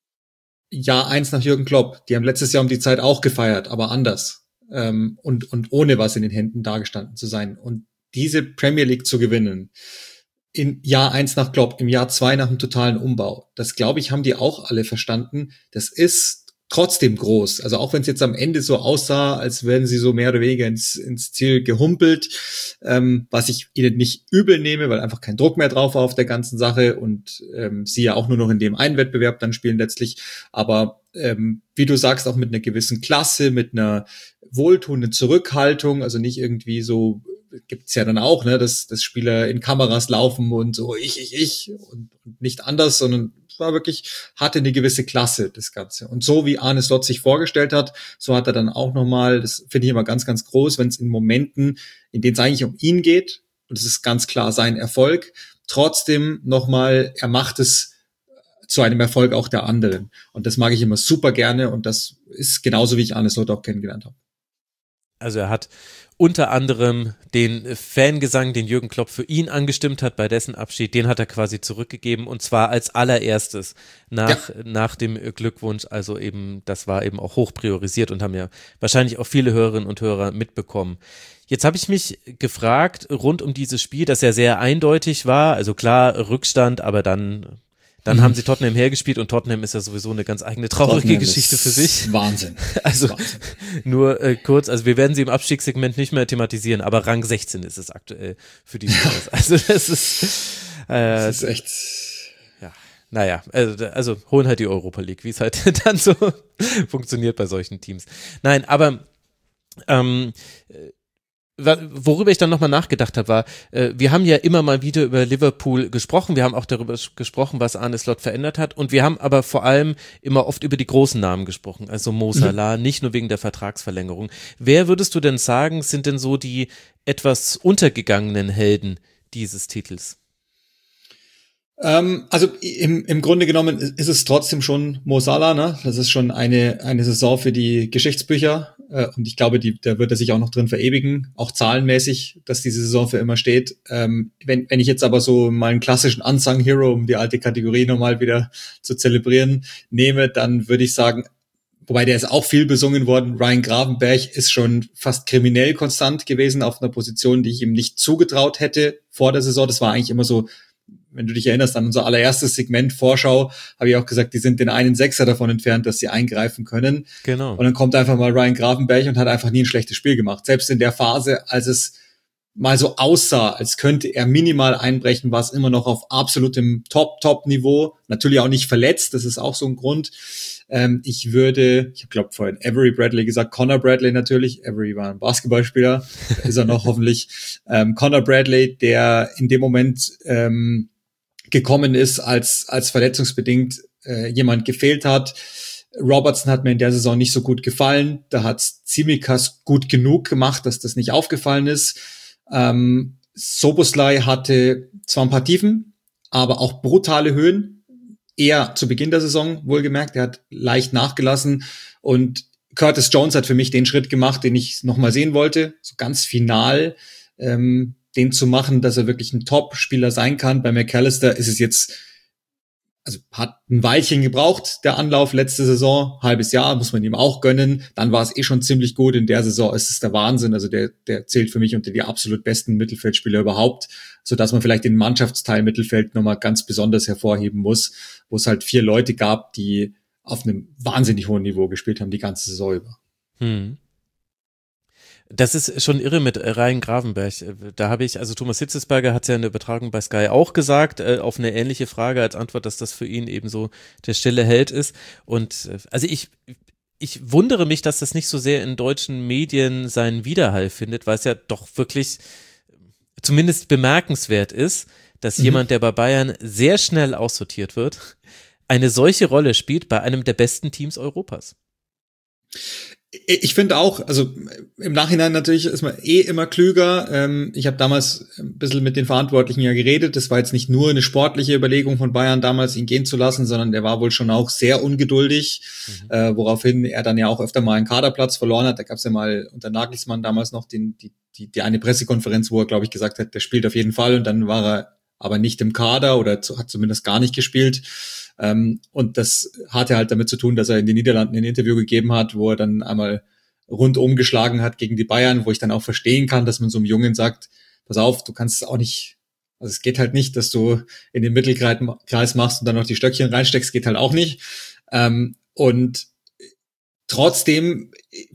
Jahr 1 nach Jürgen Klopp, die haben letztes Jahr um die Zeit auch gefeiert, aber anders. Und ohne was in den Händen dagestanden zu sein. Und diese Premier League zu gewinnen, in Jahr 1 nach Klopp, im Jahr 2 nach dem totalen Umbau, das, glaube ich, haben die auch alle verstanden. Das ist trotzdem groß. Also auch wenn es jetzt am Ende so aussah, als wären sie so mehr oder weniger ins Ziel gehumpelt, was ich ihnen nicht übel nehme, weil einfach kein Druck mehr drauf war auf der ganzen Sache und sie ja auch nur noch in dem einen Wettbewerb dann spielen letztlich. Aber wie du sagst, auch mit einer gewissen Klasse, mit einer wohltuenden Zurückhaltung, also nicht irgendwie so, gibt's ja dann auch, ne, dass Spieler in Kameras laufen und so ich und nicht anders, sondern es war wirklich, hatte eine gewisse Klasse, das Ganze. Und so wie Arne Slot sich vorgestellt hat, so hat er dann auch nochmal, das finde ich immer ganz, ganz groß, wenn es in Momenten, in denen es eigentlich um ihn geht, und es ist ganz klar sein Erfolg, trotzdem nochmal, er macht es zu einem Erfolg auch der anderen. Und das mag ich immer super gerne, und das ist genauso, wie ich Arne Slot auch kennengelernt habe. Also er hat unter anderem den Fangesang, den Jürgen Klopp für ihn angestimmt hat bei dessen Abschied, den hat er quasi zurückgegeben, und zwar als allererstes nach dem Glückwunsch. Also eben, das war eben auch hoch priorisiert und haben ja wahrscheinlich auch viele Hörerinnen und Hörer mitbekommen. Jetzt habe ich mich gefragt, rund um dieses Spiel, das ja sehr eindeutig war, also klar Rückstand, aber dann haben sie Tottenham hergespielt, und Tottenham ist ja sowieso eine ganz eigene traurige Tottenham Geschichte für sich. Wahnsinn. Also Wahnsinn. Nur kurz, also wir werden sie im Abstiegssegment nicht mehr thematisieren, aber Rang 16 ist es aktuell für die Spurs. Also das ist das ist echt... naja, also holen halt die Europa League, wie es halt dann so funktioniert bei solchen Teams. Nein, aber worüber ich dann nochmal nachgedacht habe, war, wir haben ja immer mal wieder über Liverpool gesprochen, wir haben auch darüber gesprochen, was Arne Slot verändert hat, und wir haben aber vor allem immer oft über die großen Namen gesprochen, also Mo Salah, nicht nur wegen der Vertragsverlängerung. Wer würdest du denn sagen, sind denn so die etwas untergegangenen Helden dieses Titels? Also im Grunde genommen ist es trotzdem schon Mo Salah, ne? Das ist schon eine Saison für die Geschichtsbücher, und ich glaube, da wird er sich auch noch drin verewigen, auch zahlenmäßig, dass diese Saison für immer steht. Wenn ich jetzt aber so mal einen klassischen Unsung Hero, um die alte Kategorie nochmal wieder zu zelebrieren, nehme, dann würde ich sagen, wobei der ist auch viel besungen worden, Ryan Gravenberch ist schon fast kriminell konstant gewesen auf einer Position, die ich ihm nicht zugetraut hätte vor der Saison. Das war eigentlich immer so, wenn du dich erinnerst an unser allererstes Segment Vorschau, habe ich auch gesagt, die sind den einen Sechser davon entfernt, dass sie eingreifen können. Genau. Und dann kommt einfach mal Ryan Gravenberch und hat einfach nie ein schlechtes Spiel gemacht. Selbst in der Phase, als es mal so aussah, als könnte er minimal einbrechen, war es immer noch auf absolutem Top-Niveau. Natürlich auch nicht verletzt, das ist auch so ein Grund. Ich habe glaube vorhin Avery Bradley gesagt, Connor Bradley natürlich. Avery war ein Basketballspieler, ist er noch hoffentlich. Connor Bradley, der in dem Moment gekommen ist, als verletzungsbedingt jemand gefehlt hat. Robertson hat mir in der Saison nicht so gut gefallen. Da hat Tsimikas gut genug gemacht, dass das nicht aufgefallen ist. Szoboszlai hatte zwar ein paar Tiefen, aber auch brutale Höhen. Eher zu Beginn der Saison, wohlgemerkt. Er hat leicht nachgelassen. Und Curtis Jones hat für mich den Schritt gemacht, den ich nochmal sehen wollte. So ganz final den zu machen, dass er wirklich ein Top-Spieler sein kann. Bei McAllister ist es jetzt, also hat ein Weilchen gebraucht, der Anlauf letzte Saison, halbes Jahr, muss man ihm auch gönnen. Dann war es schon ziemlich gut. In der Saison ist es der Wahnsinn. Also der zählt für mich unter die absolut besten Mittelfeldspieler überhaupt, sodass man vielleicht den Mannschaftsteil Mittelfeld nochmal ganz besonders hervorheben muss, wo es halt 4 Leute gab, die auf einem wahnsinnig hohen Niveau gespielt haben, die ganze Saison über. Das ist schon irre mit Ryan Gravenberch. Da habe ich, also Thomas Hitzelsberger hat es ja in der Übertragung bei Sky auch gesagt, auf eine ähnliche Frage als Antwort, dass das für ihn eben so der stille Held ist. Und also ich wundere mich, dass das nicht so sehr in deutschen Medien seinen Widerhall findet, weil es ja doch wirklich zumindest bemerkenswert ist, dass jemand, der bei Bayern sehr schnell aussortiert wird, eine solche Rolle spielt bei einem der besten Teams Europas. Ich finde auch, also im Nachhinein natürlich ist man immer klüger. Ich habe damals ein bisschen mit den Verantwortlichen ja geredet. Das war jetzt nicht nur eine sportliche Überlegung von Bayern damals, ihn gehen zu lassen, sondern der war wohl schon auch sehr ungeduldig, woraufhin er dann ja auch öfter mal einen Kaderplatz verloren hat. Da gab es ja mal unter Nagelsmann damals noch die eine Pressekonferenz, wo er, glaube ich, gesagt hat, der spielt auf jeden Fall, und dann war er aber nicht im Kader oder hat zumindest gar nicht gespielt. Und das hatte halt damit zu tun, dass er in den Niederlanden ein Interview gegeben hat, wo er dann einmal rundum geschlagen hat gegen die Bayern, wo ich dann auch verstehen kann, dass man so einem Jungen sagt, pass auf, du kannst auch nicht, also es geht halt nicht, dass du in den Mittelkreis machst und dann noch die Stöckchen reinsteckst, geht halt auch nicht. Und trotzdem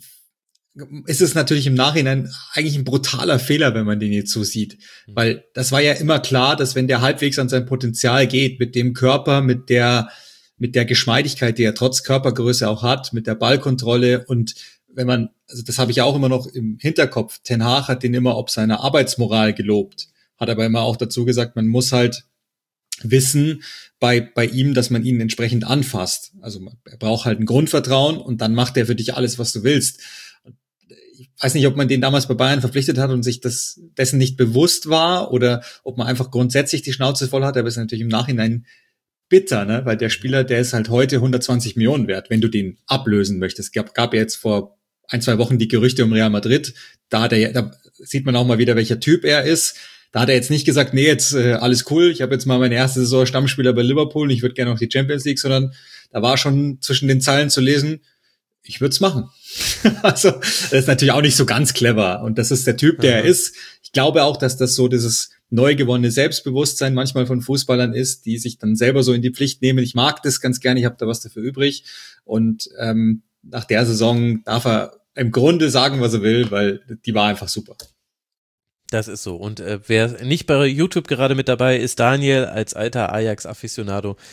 ist es natürlich im Nachhinein eigentlich ein brutaler Fehler, wenn man den jetzt so sieht. Weil das war ja immer klar, dass wenn der halbwegs an sein Potenzial geht, mit dem Körper, mit der Geschmeidigkeit, die er trotz Körpergröße auch hat, mit der Ballkontrolle, und wenn man, also das habe ich auch immer noch im Hinterkopf, Ten Hag hat den immer ob seiner Arbeitsmoral gelobt, hat aber immer auch dazu gesagt, man muss halt wissen bei ihm, dass man ihn entsprechend anfasst. Also er braucht halt ein Grundvertrauen, und dann macht er für dich alles, was du willst. Ich weiß nicht, ob man den damals bei Bayern verpflichtet hat und sich dessen nicht bewusst war, oder ob man einfach grundsätzlich die Schnauze voll hat, aber es ist natürlich im Nachhinein bitter, ne? Weil der Spieler, der ist halt heute 120 Millionen wert, wenn du den ablösen möchtest. Gab ja jetzt vor 1-2 Wochen die Gerüchte um Real Madrid, da sieht man auch mal wieder, welcher Typ er ist. Da hat er jetzt nicht gesagt, nee, jetzt alles cool, ich habe jetzt mal meine erste Saison Stammspieler bei Liverpool, ich würde gerne noch die Champions League, sondern da war schon zwischen den Zeilen zu lesen, ich würde es machen. Also das ist natürlich auch nicht so ganz clever, und das ist der Typ, der er ist. Ich glaube auch, dass das so dieses neu gewonnene Selbstbewusstsein manchmal von Fußballern ist, die sich dann selber so in die Pflicht nehmen. Ich mag das ganz gerne, ich habe da was dafür übrig, und nach der Saison darf er im Grunde sagen, was er will, weil die war einfach super. Das ist so. Und wer nicht bei YouTube gerade mit dabei ist, Daniel als alter Ajax-Afficionado,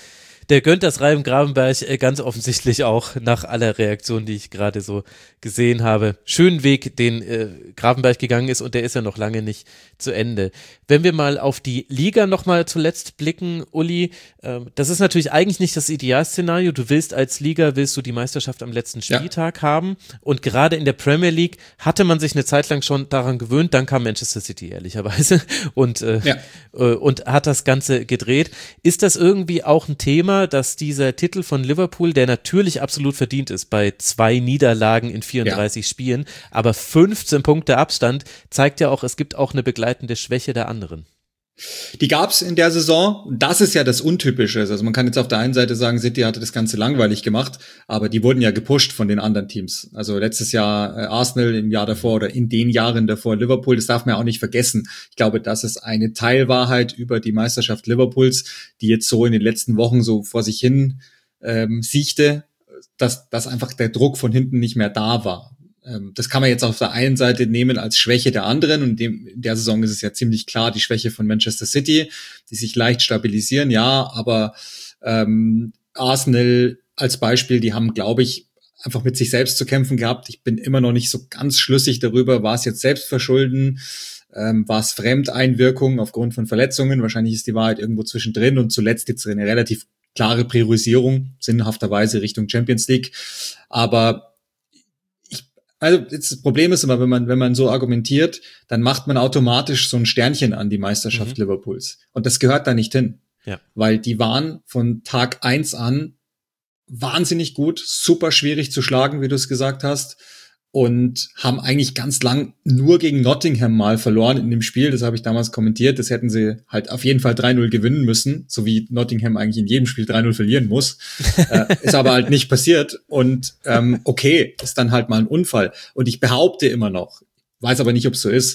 Der gönnt das Raim Gravenberch ganz offensichtlich auch nach aller Reaktion, die ich gerade so gesehen habe. Schönen Weg, den Gravenberch gegangen ist und der ist ja noch lange nicht zu Ende. Wenn wir mal auf die Liga nochmal zuletzt blicken, Uli, das ist natürlich eigentlich nicht das Idealszenario. Du willst als Liga, die Meisterschaft am letzten Spieltag haben und gerade in der Premier League hatte man sich eine Zeit lang schon daran gewöhnt, dann kam Manchester City ehrlicherweise und hat das Ganze gedreht. Ist das irgendwie auch ein Thema, dass dieser Titel von Liverpool, der natürlich absolut verdient ist bei 2 Niederlagen in 34 Spielen, aber 15 Punkte Abstand, zeigt ja auch, es gibt auch eine begleitende Schwäche der anderen. Die gab's in der Saison. Das ist ja das Untypische. Also man kann jetzt auf der einen Seite sagen, City hatte das Ganze langweilig gemacht, aber die wurden ja gepusht von den anderen Teams. Also letztes Jahr Arsenal, im Jahr davor oder in den Jahren davor Liverpool, das darf man ja auch nicht vergessen. Ich glaube, das ist eine Teilwahrheit über die Meisterschaft Liverpools, die jetzt so in den letzten Wochen so vor sich hin siechte, dass einfach der Druck von hinten nicht mehr da war. Das kann man jetzt auf der einen Seite nehmen als Schwäche der anderen und in der Saison ist es ja ziemlich klar die Schwäche von Manchester City, die sich leicht stabilisieren, ja, aber Arsenal als Beispiel, die haben, glaube ich, einfach mit sich selbst zu kämpfen gehabt. Ich bin immer noch nicht so ganz schlüssig darüber, war es jetzt Selbstverschulden, war es Fremdeinwirkung aufgrund von Verletzungen, wahrscheinlich ist die Wahrheit irgendwo zwischendrin und zuletzt jetzt eine relativ klare Priorisierung, sinnhafterweise Richtung Champions League, aber also das Problem ist immer, wenn man so argumentiert, dann macht man automatisch so ein Sternchen an die Meisterschaft Liverpools. Und das gehört da nicht hin. Ja. Weil die waren von Tag 1 an wahnsinnig gut, super schwierig zu schlagen, wie du es gesagt hast. Und haben eigentlich ganz lang nur gegen Nottingham mal verloren in dem Spiel. Das habe ich damals kommentiert. Das hätten sie halt auf jeden Fall 3-0 gewinnen müssen, so wie Nottingham eigentlich in jedem Spiel 3-0 verlieren muss. Ist aber halt nicht passiert. Und okay, ist dann halt mal ein Unfall. Und ich behaupte immer noch, weiß aber nicht, ob es so ist,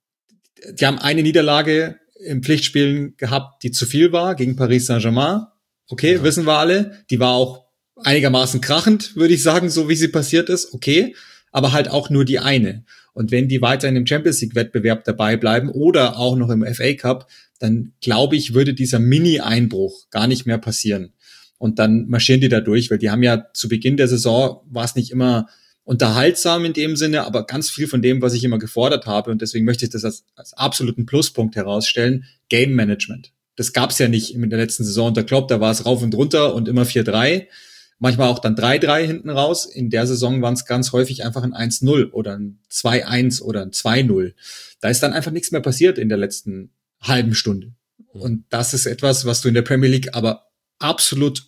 die haben eine Niederlage im Pflichtspielen gehabt, die zu viel war, gegen Paris Saint-Germain. Okay, wissen wir alle. Die war auch einigermaßen krachend, würde ich sagen, so wie sie passiert ist. Okay. Aber halt auch nur die eine. Und wenn die weiterhin im Champions-League-Wettbewerb dabei bleiben oder auch noch im FA Cup, dann glaube ich, würde dieser Mini-Einbruch gar nicht mehr passieren. Und dann marschieren die da durch, weil die haben ja zu Beginn der Saison, war es nicht immer unterhaltsam in dem Sinne, aber ganz viel von dem, was ich immer gefordert habe, und deswegen möchte ich das als absoluten Pluspunkt herausstellen, Game Management. Das gab es ja nicht in der letzten Saison unter Klopp, da war es rauf und runter und immer 4-3. Manchmal auch dann 3-3 hinten raus. In der Saison waren es ganz häufig einfach ein 1-0 oder ein 2-1 oder ein 2-0. Da ist dann einfach nichts mehr passiert in der letzten halben Stunde. Und das ist etwas, was du in der Premier League aber absolut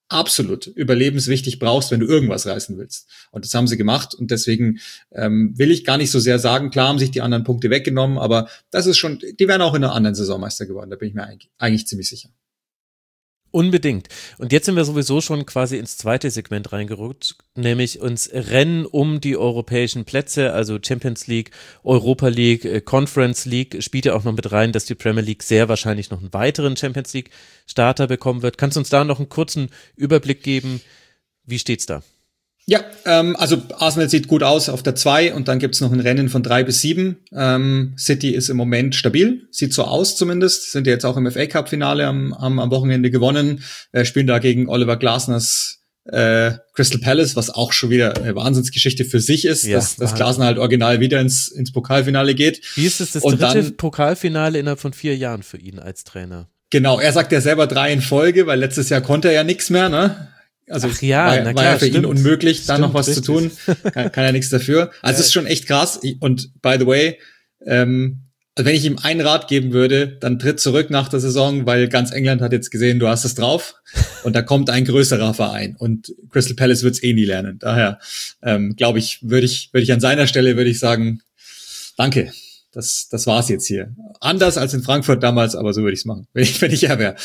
überlebenswichtig brauchst, wenn du irgendwas reißen willst. Und das haben sie gemacht. Und deswegen will ich gar nicht so sehr sagen, klar haben sich die anderen Punkte weggenommen, aber das ist schon, die wären auch in einer anderen Saison Meister geworden. Da bin ich mir eigentlich ziemlich sicher. Unbedingt. Und jetzt sind wir sowieso schon quasi ins zweite Segment reingerutscht, nämlich uns Rennen um die europäischen Plätze, also Champions League, Europa League, Conference League, spielt ja auch noch mit rein, dass die Premier League sehr wahrscheinlich noch einen weiteren Champions League Starter bekommen wird. Kannst du uns da noch einen kurzen Überblick geben? Wie steht's da? Ja, also Arsenal sieht gut aus auf der 2 und dann gibt's noch ein Rennen von 3 bis 7. City ist im Moment stabil, sieht so aus zumindest, sind ja jetzt auch im FA Cup Finale am Wochenende gewonnen, spielen da gegen Oliver Glasners Crystal Palace, was auch schon wieder eine Wahnsinnsgeschichte für sich ist, ja, dass Glasner halt original wieder ins Pokalfinale geht. Wie ist es das dritte Pokalfinale innerhalb von 4 Jahren für ihn als Trainer? Genau, er sagt ja selber 3 in Folge, weil letztes Jahr konnte er ja nichts mehr, ne? Also war ja für ihn unmöglich, da noch was zu tun. Kann ja nichts dafür. Also es ist schon echt krass. Und by the way, wenn ich ihm einen Rat geben würde, dann tritt zurück nach der Saison, weil ganz England hat jetzt gesehen, du hast es drauf. Und da kommt ein größerer Verein. Und Crystal Palace wird's nie lernen. Daher glaube ich, würde ich an seiner Stelle sagen, danke. Das war's jetzt hier. Anders als in Frankfurt damals, aber so würde ich's machen, wenn ich er wäre.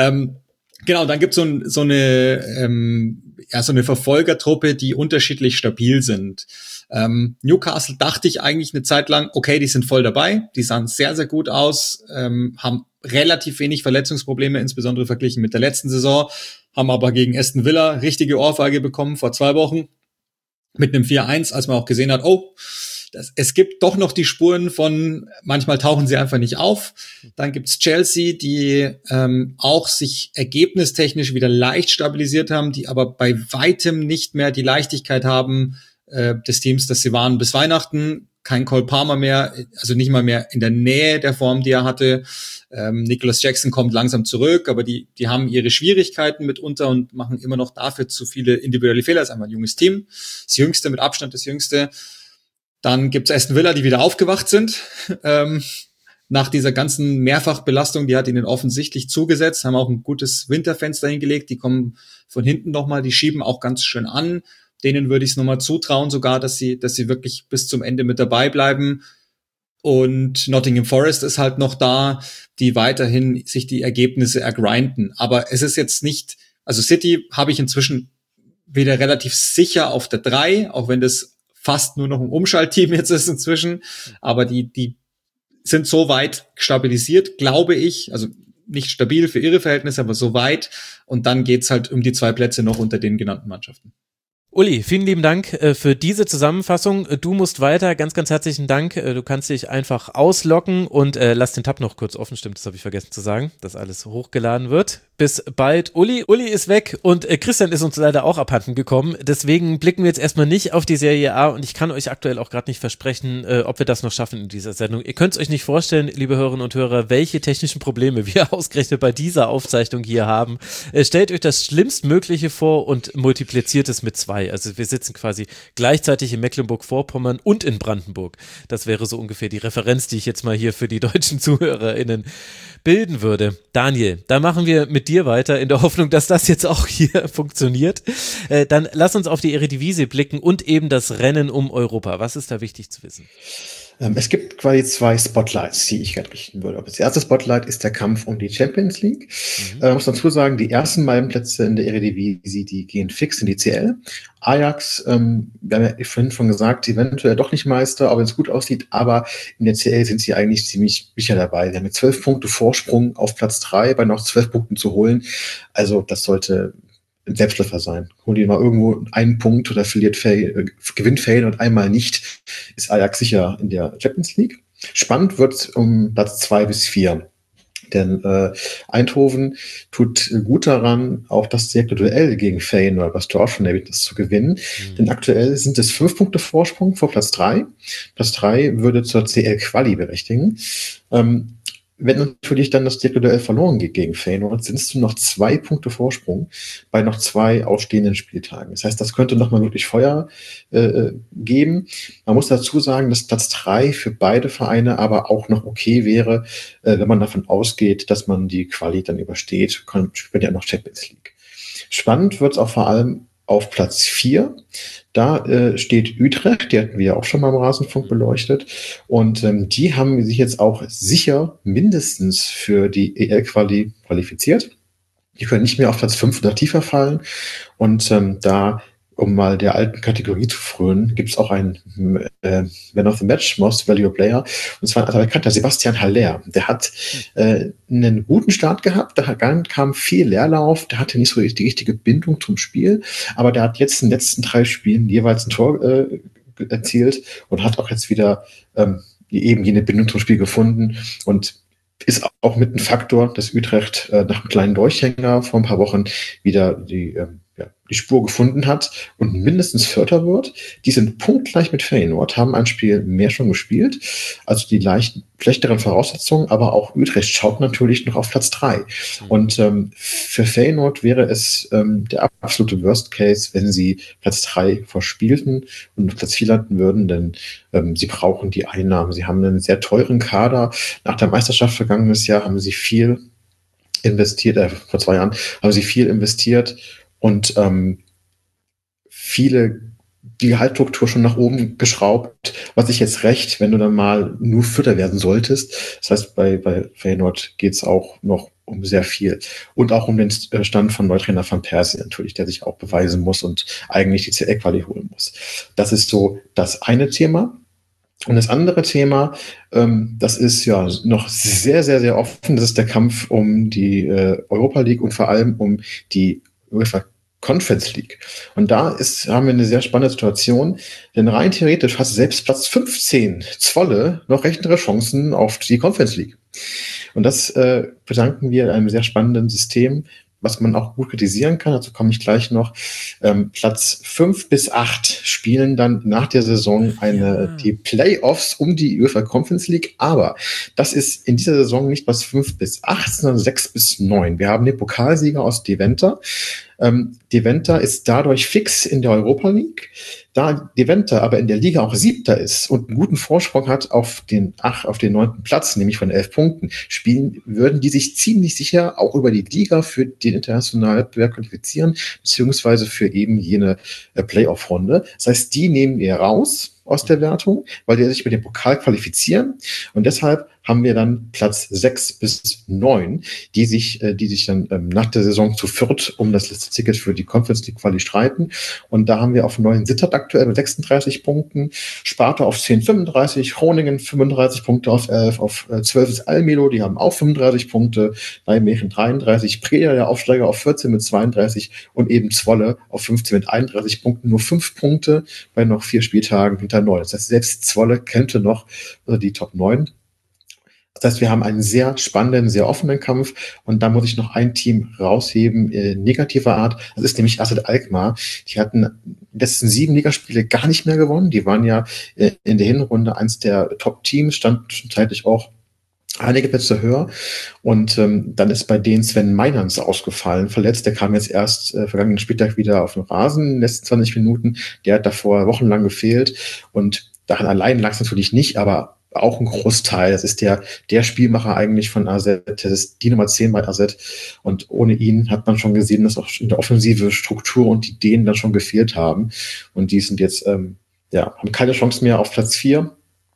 Genau, dann gibt's so eine Verfolgertruppe, die unterschiedlich stabil sind. Newcastle dachte ich eigentlich eine Zeit lang, okay, die sind voll dabei, die sahen sehr, sehr gut aus, haben relativ wenig Verletzungsprobleme, insbesondere verglichen mit der letzten Saison, haben aber gegen Aston Villa richtige Ohrfeige bekommen vor 2 Wochen mit einem 4-1, als man auch gesehen hat, es gibt doch noch die Spuren von, manchmal tauchen sie einfach nicht auf. Dann gibt's Chelsea, die auch sich ergebnistechnisch wieder leicht stabilisiert haben, die aber bei weitem nicht mehr die Leichtigkeit haben des Teams, das sie waren bis Weihnachten. Kein Cole Palmer mehr, also nicht mal mehr in der Nähe der Form, die er hatte. Nicholas Jackson kommt langsam zurück, aber die haben ihre Schwierigkeiten mitunter und machen immer noch dafür zu viele individuelle Fehler. Das ist einfach ein junges Team. Das Jüngste, mit Abstand das Jüngste. Dann gibt's Aston Villa, die wieder aufgewacht sind. Nach dieser ganzen Mehrfachbelastung, die hat ihnen offensichtlich zugesetzt, haben auch ein gutes Winterfenster hingelegt. Die kommen von hinten nochmal, die schieben auch ganz schön an. Denen würde ich es nochmal zutrauen, sogar, dass sie wirklich bis zum Ende mit dabei bleiben. Und Nottingham Forest ist halt noch da, die weiterhin sich die Ergebnisse ergrinden. Aber es ist jetzt nicht, also City habe ich inzwischen wieder relativ sicher auf der 3, auch wenn das fast nur noch ein Umschaltteam jetzt ist inzwischen. Aber die sind so weit stabilisiert, glaube ich, also nicht stabil für ihre Verhältnisse, aber so weit. Und dann geht's halt um die 2 Plätze noch unter den genannten Mannschaften. Uli, vielen lieben Dank für diese Zusammenfassung. Du musst weiter. Ganz, ganz herzlichen Dank. Du kannst dich einfach ausloggen und lass den Tab noch kurz offen. Stimmt, das habe ich vergessen zu sagen, dass alles hochgeladen wird. Bis bald, Uli. Uli ist weg und Christian ist uns leider auch abhanden gekommen. Deswegen blicken wir jetzt erstmal nicht auf die Serie A und ich kann euch aktuell auch gerade nicht versprechen, ob wir das noch schaffen in dieser Sendung. Ihr könnt es euch nicht vorstellen, liebe Hörerinnen und Hörer, welche technischen Probleme wir ausgerechnet bei dieser Aufzeichnung hier haben. Stellt euch das Schlimmstmögliche vor und multipliziert es mit 2. Also wir sitzen quasi gleichzeitig in Mecklenburg-Vorpommern und in Brandenburg. Das wäre so ungefähr die Referenz, die ich jetzt mal hier für die deutschen ZuhörerInnen bilden würde. Daniel, da machen wir mit dir weiter in der Hoffnung, dass das jetzt auch hier funktioniert. Dann lass uns auf die Eredivisie blicken und eben das Rennen um Europa. Was ist da wichtig zu wissen? Es gibt quasi 2 Spotlights, die ich gerne richten würde. Das erste Spotlight ist der Kampf um die Champions League. Ich muss dazu sagen, die ersten beiden Plätze in der Eredivisie, die gehen fix in die CL. Ajax, wir haben ja vorhin schon gesagt, eventuell doch nicht Meister, auch wenn es gut aussieht, aber in der CL sind sie eigentlich ziemlich sicher dabei. Sie haben mit 12 Punkte Vorsprung auf Platz 3 bei noch 12 Punkten zu holen. Also das sollte ein Selbstläufer sein. Holen die mal irgendwo einen Punkt oder gewinnt Feyenoord und einmal nicht, ist Ajax sicher in der Champions League. Spannend wird um Platz 2 bis 4. Denn Eindhoven tut gut daran, auch das direkte Duell gegen Feyenoord, was du auch schon erwähnt hast, zu gewinnen. Denn aktuell sind es 5 Punkte Vorsprung vor Platz 3. Platz 3 würde zur CL-Quali berechtigen. Wenn natürlich dann das direkte Duell verloren geht gegen Feyenoord, sind es noch 2 Punkte Vorsprung bei noch 2 ausstehenden Spieltagen. Das heißt, das könnte nochmal wirklich Feuer geben. Man muss dazu sagen, dass Platz 3 für beide Vereine aber auch noch okay wäre, wenn man davon ausgeht, dass man die Quali dann übersteht, spielt ja noch Champions League. Spannend wird es auch vor allem auf Platz 4. Da steht Utrecht, die hatten wir ja auch schon mal im Rasenfunk beleuchtet. Und die haben sich jetzt auch sicher mindestens für die EL-Quali qualifiziert. Die können nicht mehr auf Platz 5 oder tiefer fallen. Und da, um mal der alten Kategorie zu frönen, gibt es auch einen Man of the Match, Most Valuable Player. Und zwar ein alter Bekannter, Sebastian Haller. Der hat einen guten Start gehabt, da kam viel Leerlauf, der hatte nicht so die richtige Bindung zum Spiel, aber der hat jetzt in den letzten 3 Spielen jeweils ein Tor erzielt und hat auch jetzt wieder eben jene Bindung zum Spiel gefunden und ist auch mit ein Faktor, dass Utrecht nach einem kleinen Durchhänger vor ein paar Wochen wieder die Spur gefunden hat und mindestens Vierter wird. Die sind punktgleich mit Feyenoord, haben ein Spiel mehr schon gespielt, also die leicht schlechteren Voraussetzungen, aber auch Utrecht schaut natürlich noch auf Platz 3. Und für Feyenoord wäre es der absolute Worst Case, wenn sie Platz 3 verspielten und auf Platz 4 landen würden, denn sie brauchen die Einnahmen. Sie haben einen sehr teuren Kader. Nach der Meisterschaft vergangenes Jahr haben sie viel investiert, vor 2 Jahren haben sie viel investiert und viele die Gehaltsstruktur schon nach oben geschraubt, was sich jetzt rächt, wenn du dann mal nur Vierter werden solltest. Das heißt, bei Feyenoord geht es auch noch um sehr viel. Und auch um den Stand von Neutrainer Van Persie natürlich, der sich auch beweisen muss und eigentlich die CL-Quali holen muss. Das ist so das eine Thema. Und das andere Thema, das ist ja noch sehr, sehr, sehr offen. Das ist der Kampf um die Europa League und vor allem um die UEFA Conference League. Und haben wir eine sehr spannende Situation, denn rein theoretisch hat selbst Platz 15 Zwolle noch rechnere Chancen auf die Conference League. Und das verdanken wir einem sehr spannenden System, was man auch gut kritisieren kann, dazu komme ich gleich noch. Platz 5 bis 8 spielen dann nach der Saison die Playoffs um die UEFA Conference League, aber das ist in dieser Saison nicht Platz 5 bis 8, sondern 6 bis 9. Wir haben den Pokalsieger aus Deventer. Deventer ist dadurch fix in der Europa League. Da Deventer aber in der Liga auch Siebter ist und einen guten Vorsprung hat auf den 9. Platz, nämlich von 11 Punkten, würden die sich ziemlich sicher auch über die Liga für den internationalen Wettbewerb qualifizieren, beziehungsweise für eben jene Playoff-Runde. Das heißt, die nehmen wir raus aus der Wertung, weil die sich mit dem Pokal qualifizieren. Und deshalb haben wir dann Platz 6 bis 9, die sich dann nach der Saison zu viert um das letzte Ticket für die Conference League Quali streiten. Und da haben wir auf 9 Sittard aktuell mit 36 Punkten, Sparta auf 10, 35, Groningen 35 Punkte auf 11, auf 12 ist Almelo, die haben auch 35 Punkte, Nijmegen 33, Preda, der Aufsteiger, auf 14 mit 32 und eben Zwolle auf 15 mit 31 Punkten, nur 5 Punkte bei noch 4 Spieltagen hinter 9. Das heißt, selbst Zwolle könnte noch die Top 9. Das heißt, wir haben einen sehr spannenden, sehr offenen Kampf und da muss ich noch ein Team rausheben, negativer Art. Das ist nämlich AZ Alkmaar. Die hatten die letzten 7 Ligaspiele gar nicht mehr gewonnen. Die waren ja in der Hinrunde eins der Top-Teams, stand zeitlich auch einige Plätze höher. Und dann ist bei denen Sven Meinans ausgefallen, verletzt. Der kam jetzt erst vergangenen Spieltag wieder auf den Rasen in den letzten 20 Minuten. Der hat davor wochenlang gefehlt und daran allein lag es natürlich nicht, aber auch ein Großteil. Das ist der Spielmacher eigentlich von AZ. Das ist die Nummer 10 bei AZ. Und ohne ihn hat man schon gesehen, dass auch in der offensive Struktur und Ideen dann schon gefehlt haben. Und die sind jetzt, haben keine Chance mehr auf Platz 4.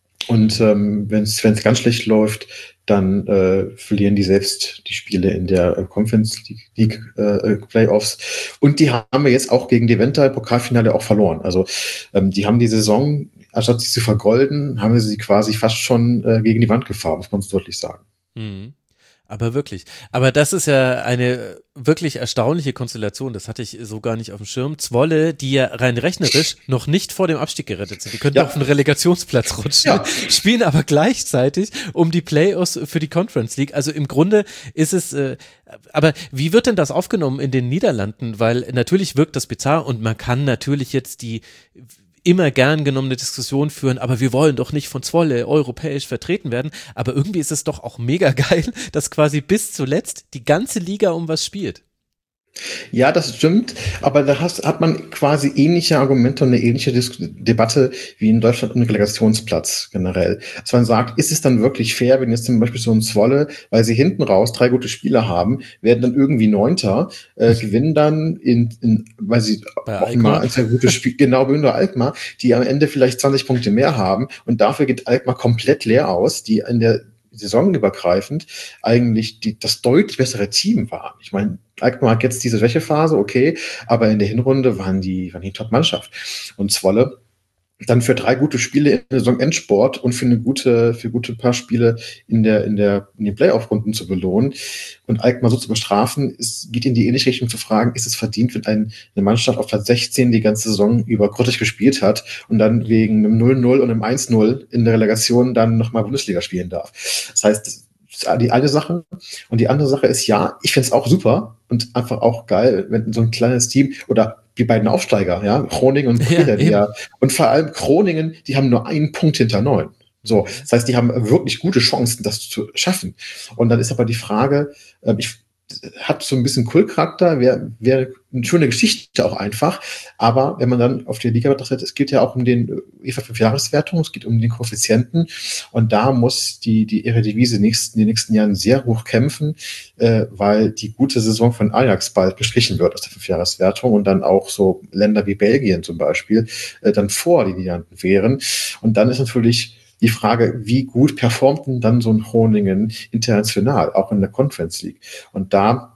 Und wenn es ganz schlecht läuft, dann verlieren die selbst die Spiele in der Conference League Playoffs. Und die haben wir jetzt auch gegen Deventer im Pokalfinale auch verloren. Also die haben die Saison, anstatt sie zu vergolden, haben wir sie quasi fast schon gegen die Wand gefahren, muss man so deutlich sagen. Mhm. Aber wirklich. Aber das ist ja eine wirklich erstaunliche Konstellation. Das hatte ich so gar nicht auf dem Schirm. Zwolle, die ja rein rechnerisch noch nicht vor dem Abstieg gerettet sind. Die könnten auf einen Relegationsplatz rutschen, spielen aber gleichzeitig um die Playoffs für die Conference League. Also im Grunde ist es, aber wie wird denn das aufgenommen in den Niederlanden? Weil natürlich wirkt das bizarr und man kann natürlich jetzt die immer gern genommene Diskussion führen, aber wir wollen doch nicht von Zwolle europäisch vertreten werden, aber irgendwie ist es doch auch mega geil, dass quasi bis zuletzt die ganze Liga um was spielt. Ja, das stimmt, aber da hat man quasi ähnliche Argumente und eine ähnliche Debatte wie in Deutschland um den Relegationsplatz generell. Dass man sagt, ist es dann wirklich fair, wenn jetzt zum Beispiel so ein Zwolle, weil sie hinten raus 3 gute Spieler haben, werden dann irgendwie 9. Gewinnen dann weil sie bei auch mal ein sehr gutes Spiel, genau, bei Alkmaar, die am Ende vielleicht 20 Punkte mehr haben und dafür geht Alkmaar komplett leer aus, die in der saisonübergreifend eigentlich das deutlich bessere Team waren. Ich meine, Alkmaar hat jetzt diese Schwächephase, okay, aber in der Hinrunde waren die Top-Mannschaft. Und Zwolle dann für 3 gute Spiele in der Saison Endsport und für gute paar Spiele in den Playoff-Runden zu belohnen und Alkmaar so zu bestrafen, geht in die ähnliche Richtung zu fragen, ist es verdient, wenn eine Mannschaft auf Platz 16 die ganze Saison über grottig gespielt hat und dann wegen einem 0-0 und einem 1-0 in der Relegation dann nochmal Bundesliga spielen darf. Das heißt, das ist die eine Sache. Und die andere Sache ist, ja, ich finde es auch super und einfach auch geil, wenn so ein kleines Team oder die beiden Aufsteiger, ja, Groningen und Preda, und vor allem Groningen, die haben nur 1 Punkt hinter 9. So, das heißt, die haben wirklich gute Chancen, das zu schaffen. Und dann ist aber die Frage, hat so ein bisschen Kultcharakter, wäre eine schöne Geschichte auch einfach, aber wenn man dann auf die Liga betrachtet, es geht ja auch um den UEFA 5-Jahreswertung, es geht um den Koeffizienten und da muss die Eredivisie in den nächsten Jahren sehr hoch kämpfen, weil die gute Saison von Ajax bald gestrichen wird aus der 5-Jahreswertung und dann auch so Länder wie Belgien zum Beispiel dann vor den Niederlanden wären und dann ist natürlich die Frage, wie gut performt denn dann so ein Groningen international, auch in der Conference League? Und da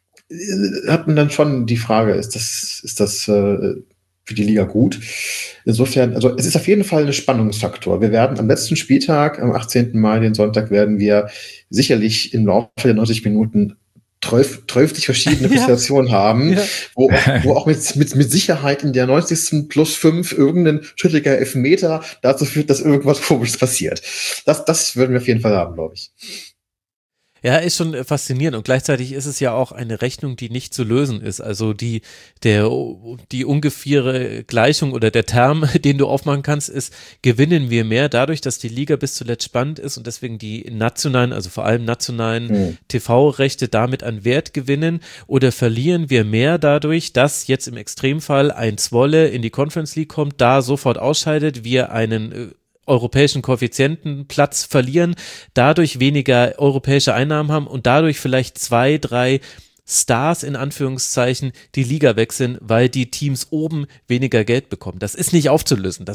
hat man dann schon die Frage, ist das für die Liga gut? Insofern, also es ist auf jeden Fall ein Spannungsfaktor. Wir werden am letzten Spieltag, am 18. Mai, den Sonntag, werden wir sicherlich im Laufe der 90 Minuten 12 verschiedene Konstellationen haben, wo auch mit Sicherheit in der 90. +5 irgendein schüttiger Elfmeter dazu führt, dass irgendwas Komisches passiert. Das würden wir auf jeden Fall haben, glaube ich. Ja, ist schon faszinierend und gleichzeitig ist es ja auch eine Rechnung, die nicht zu lösen ist. Also die ungefähre Gleichung oder der Term, den du aufmachen kannst, ist, gewinnen wir mehr dadurch, dass die Liga bis zuletzt spannend ist und deswegen die nationalen, also vor allem nationalen TV-Rechte damit an Wert gewinnen, oder verlieren wir mehr dadurch, dass jetzt im Extremfall ein Zwolle in die Conference League kommt, da sofort ausscheidet, wir einen europäischen Koeffizientenplatz verlieren, dadurch weniger europäische Einnahmen haben und dadurch vielleicht 2, 3 Stars in Anführungszeichen die Liga wechseln, weil die Teams oben weniger Geld bekommen. Das ist nicht aufzulösen.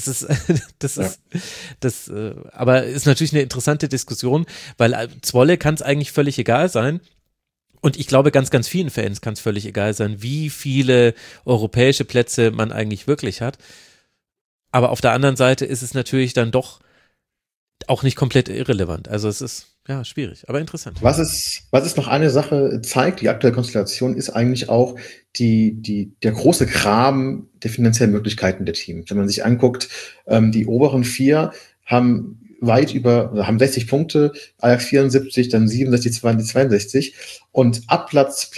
Aber ist natürlich eine interessante Diskussion, weil Zwolle kann es eigentlich völlig egal sein. Und ich glaube, ganz, ganz vielen Fans kann es völlig egal sein, wie viele europäische Plätze man eigentlich wirklich hat. Aber auf der anderen Seite ist es natürlich dann doch auch nicht komplett irrelevant. Also es ist, ja, schwierig, aber interessant. Was es noch eine Sache zeigt, die aktuelle Konstellation, ist eigentlich auch der große Graben der finanziellen Möglichkeiten der Teams. Wenn man sich anguckt, die oberen 4 haben haben 60 Punkte, Ajax 74, dann 67, 62 und ab Platz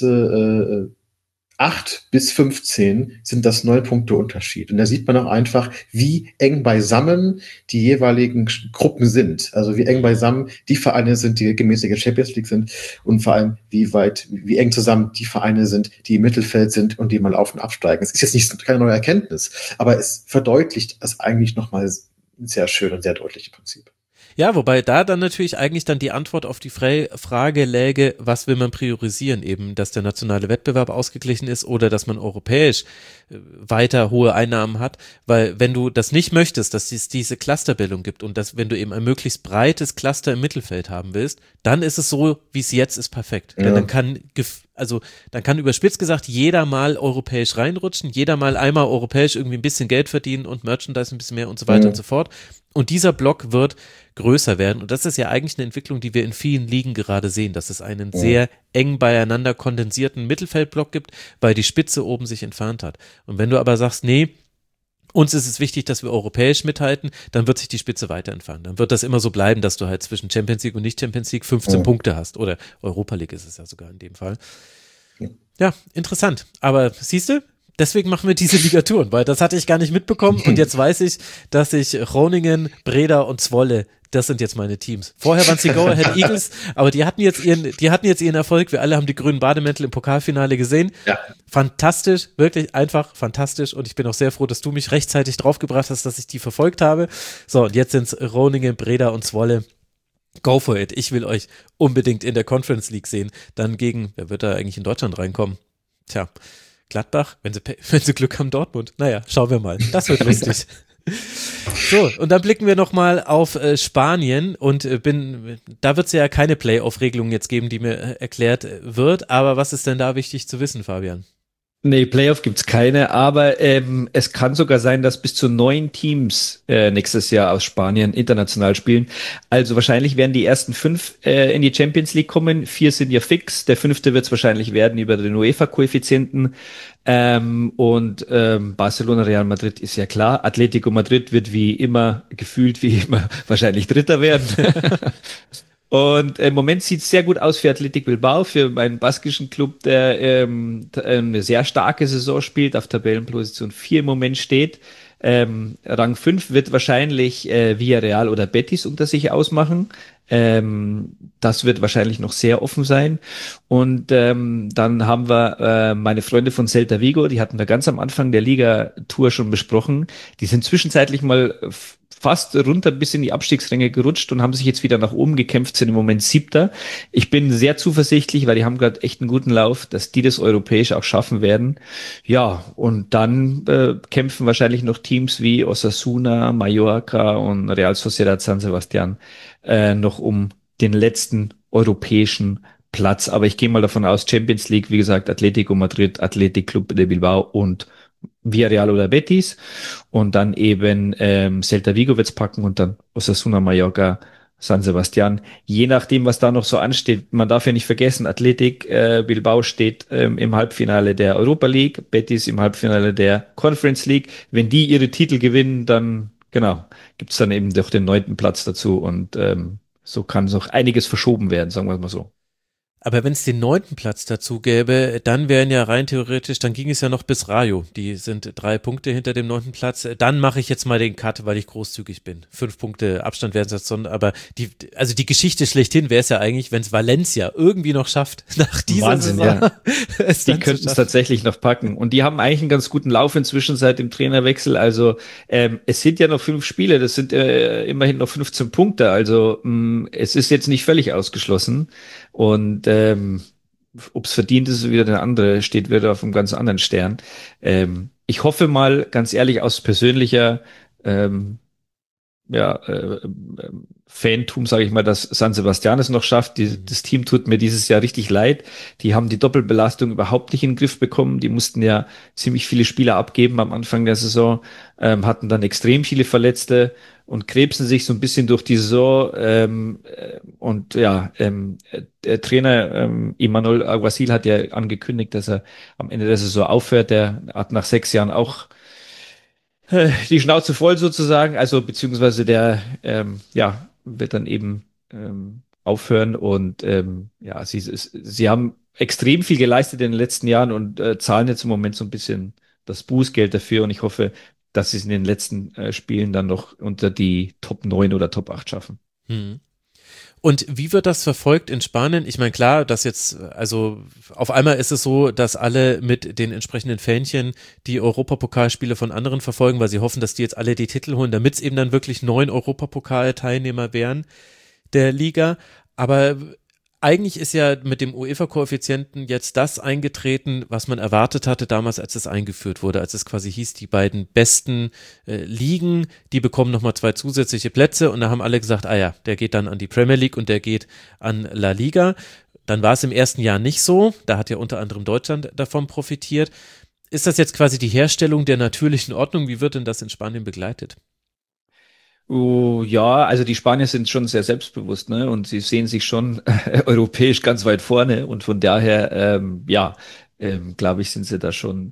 8 bis 15 sind das 9 Punkte Unterschied. Und da sieht man auch einfach, wie eng beisammen die jeweiligen Gruppen sind. Also wie eng beisammen die Vereine sind, die gemäß der Champions League sind, und vor allem wie eng zusammen die Vereine sind, die im Mittelfeld sind und die mal auf- und absteigen. Es ist jetzt keine neue Erkenntnis, aber es verdeutlicht das eigentlich nochmal sehr schön und sehr deutlich im Prinzip. Ja, wobei da dann natürlich eigentlich dann die Antwort auf die Frage läge, was will man priorisieren, eben, dass der nationale Wettbewerb ausgeglichen ist oder dass man europäisch weiter hohe Einnahmen hat, weil wenn du das nicht möchtest, dass es diese Clusterbildung gibt und dass, wenn du eben ein möglichst breites Cluster im Mittelfeld haben willst, dann ist es so, wie es jetzt ist, perfekt. Ja. Denn dann kann überspitzt gesagt jeder mal europäisch reinrutschen, jeder mal einmal europäisch irgendwie ein bisschen Geld verdienen und Merchandise ein bisschen mehr und so weiter und so fort. Und dieser Block wird größer werden. Und das ist ja eigentlich eine Entwicklung, die wir in vielen Ligen gerade sehen, dass es einen sehr eng beieinander kondensierten Mittelfeldblock gibt, weil die Spitze oben sich entfernt hat. Und wenn du aber sagst, nee, uns ist es wichtig, dass wir europäisch mithalten, dann wird sich die Spitze weiter entfernen. Dann wird das immer so bleiben, dass du halt zwischen Champions League und Nicht-Champions League 15 Punkte hast. Oder Europa League ist es ja sogar in dem Fall. Ja, interessant. Aber siehst du, deswegen machen wir diese Ligatouren, weil das hatte ich gar nicht mitbekommen und jetzt weiß ich, dass ich Groningen, Breda und Zwolle, das sind jetzt meine Teams. Vorher waren es die Go Ahead Eagles, aber die hatten jetzt ihren Erfolg. Wir alle haben die grünen Bademäntel im Pokalfinale gesehen. Ja. Fantastisch, wirklich einfach fantastisch, und ich bin auch sehr froh, dass du mich rechtzeitig draufgebracht hast, dass ich die verfolgt habe. So, und jetzt sind es Groningen, Breda und Zwolle. Go for it. Ich will euch unbedingt in der Conference League sehen. Dann wer wird da eigentlich in Deutschland reinkommen? Tja, Gladbach, wenn sie Glück haben, Dortmund. Naja, schauen wir mal. Das wird lustig. So, und dann blicken wir nochmal auf Spanien und da wird es ja keine Playoff-Regelung jetzt geben, die mir erklärt wird, aber was ist denn da wichtig zu wissen, Fabian? Nee, Playoff gibt's keine, aber es kann sogar sein, dass bis zu 9 Teams nächstes Jahr aus Spanien international spielen. Also wahrscheinlich werden die ersten 5 in die Champions League kommen. 4 sind ja fix. Der 5. wird es wahrscheinlich werden über den UEFA-Koeffizienten. Barcelona, Real Madrid ist ja klar. Atletico Madrid wird gefühlt wie immer wahrscheinlich Dritter werden. Und im Moment sieht es sehr gut aus für Athletic Bilbao, für meinen baskischen Club, der eine sehr starke Saison spielt, auf Tabellenposition 4 im Moment steht. Rang 5 wird wahrscheinlich Villarreal oder Betis unter sich ausmachen. Das wird wahrscheinlich noch sehr offen sein. Und dann haben wir meine Freunde von Celta Vigo, die hatten wir ganz am Anfang der Liga-Tour schon besprochen. Die sind zwischenzeitlich mal fast runter bis in die Abstiegsränge gerutscht und haben sich jetzt wieder nach oben gekämpft, sind im Moment 7. Ich bin sehr zuversichtlich, weil die haben gerade echt einen guten Lauf, dass die das europäisch auch schaffen werden. Ja, und dann kämpfen wahrscheinlich noch Teams wie Osasuna, Mallorca und Real Sociedad San Sebastian noch um den letzten europäischen Platz. Aber ich gehe mal davon aus, Champions League, wie gesagt, Atletico Madrid, Athletic Club de Bilbao und Villarreal oder Betis, und dann eben Celta Vigo wird's packen und dann Osasuna, Mallorca, San Sebastian. Je nachdem, was da noch so ansteht. Man darf ja nicht vergessen, Athletic Bilbao steht im Halbfinale der Europa League, Betis im Halbfinale der Conference League. Wenn die ihre Titel gewinnen, dann, genau, gibt's dann eben doch den 9. Platz dazu und so kann noch einiges verschoben werden, sagen wir es mal so. Aber wenn es den 9. Platz dazu gäbe, dann wären ja rein theoretisch, dann ging es ja noch bis Rayo. Die sind 3 Punkte hinter dem 9. Platz. Dann mache ich jetzt mal den Cut, weil ich großzügig bin. 5 Punkte Abstand wären es jetzt schon, aber die Geschichte schlechthin wäre es ja eigentlich, wenn es Valencia irgendwie noch schafft, nach dieser Wahnsinn, Saison. ja. Die könnten es tatsächlich noch packen. Und die haben eigentlich einen ganz guten Lauf inzwischen seit dem Trainerwechsel. Also es sind ja noch 5 Spiele, das sind immerhin noch 15 Punkte. Also es ist jetzt nicht völlig ausgeschlossen. Und ob es verdient ist, wieder der andere, steht wieder auf einem ganz anderen Stern. Ich hoffe mal, ganz ehrlich, aus persönlicher Fantum, sage ich mal, dass San Sebastian es noch schafft. Das Team tut mir dieses Jahr richtig leid. Die haben die Doppelbelastung überhaupt nicht in den Griff bekommen. Die mussten ja ziemlich viele Spieler abgeben am Anfang der Saison, hatten dann extrem viele Verletzte und krebsen sich so ein bisschen durch die Saison. Der Trainer Imanol Alguacil hat ja angekündigt, dass er am Ende der Saison aufhört. Der hat nach 6 Jahren auch die Schnauze voll sozusagen, also beziehungsweise der wird dann eben aufhören und sie haben extrem viel geleistet in den letzten Jahren und zahlen jetzt im Moment so ein bisschen das Bußgeld dafür und ich hoffe, dass sie es in den letzten Spielen dann noch unter die Top 9 oder Top 8 schaffen. Und wie wird das verfolgt in Spanien? Ich meine, klar, dass jetzt, also auf einmal ist es so, dass alle mit den entsprechenden Fähnchen die Europapokalspiele von anderen verfolgen, weil sie hoffen, dass die jetzt alle die Titel holen, damit es eben dann wirklich 9 Europapokal-Teilnehmer wären der Liga. Aber eigentlich ist ja mit dem UEFA-Koeffizienten jetzt das eingetreten, was man erwartet hatte damals, als es eingeführt wurde, als es quasi hieß, die beiden besten Ligen, die bekommen nochmal 2 zusätzliche Plätze und da haben alle gesagt, der geht dann an die Premier League und der geht an La Liga. Dann war es im ersten Jahr nicht so, da hat ja unter anderem Deutschland davon profitiert. Ist das jetzt quasi die Herstellung der natürlichen Ordnung? Wie wird denn das in Spanien begleitet? Oh, ja, also die Spanier sind schon sehr selbstbewusst, ne? Und sie sehen sich schon europäisch ganz weit vorne und von daher, glaube ich, sind sie da schon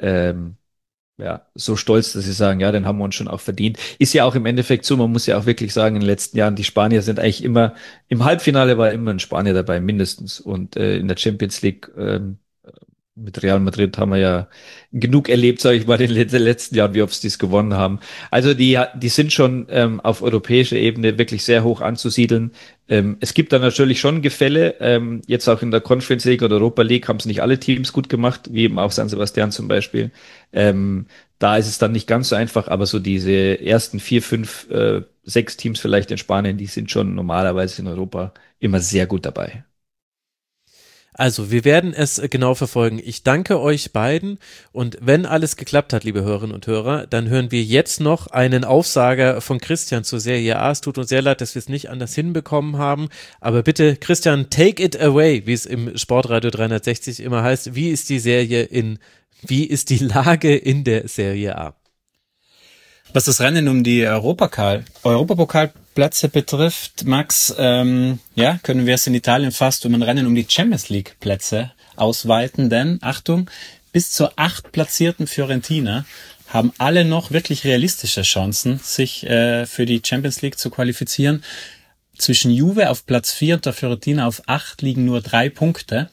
so stolz, dass sie sagen, ja, den haben wir uns schon auch verdient. Ist ja auch im Endeffekt so, man muss ja auch wirklich sagen, in den letzten Jahren, die Spanier sind eigentlich immer, im Halbfinale war immer ein Spanier dabei, mindestens. Und in der Champions League mit Real Madrid haben wir ja genug erlebt, sage ich mal, in den letzten Jahren, wie oft sie es gewonnen haben. Also die sind schon auf europäischer Ebene wirklich sehr hoch anzusiedeln. Es gibt da natürlich schon Gefälle. Jetzt auch in der Conference League oder Europa League haben es nicht alle Teams gut gemacht, wie eben auch San Sebastian zum Beispiel. Da ist es dann nicht ganz so einfach, aber so diese ersten 4, 5, 6 Teams vielleicht in Spanien, die sind schon normalerweise in Europa immer sehr gut dabei. Also, wir werden es genau verfolgen. Ich danke euch beiden und wenn alles geklappt hat, liebe Hörerinnen und Hörer, dann hören wir jetzt noch einen Aufsager von Christian zur Serie A. Es tut uns sehr leid, dass wir es nicht anders hinbekommen haben, aber bitte, Christian, take it away, wie es im Sportradio 360 immer heißt. Wie ist die Lage in der Serie A? Was das Rennen um die Europapokalplätze betrifft, Max, können wir es in Italien fast um ein Rennen um die Champions League Plätze ausweiten, denn, Achtung, bis zur 8 platzierten Fiorentina haben alle noch wirklich realistische Chancen, sich für die Champions League zu qualifizieren. Zwischen Juve auf Platz 4 und der Fiorentina auf 8 liegen nur 3 Punkte.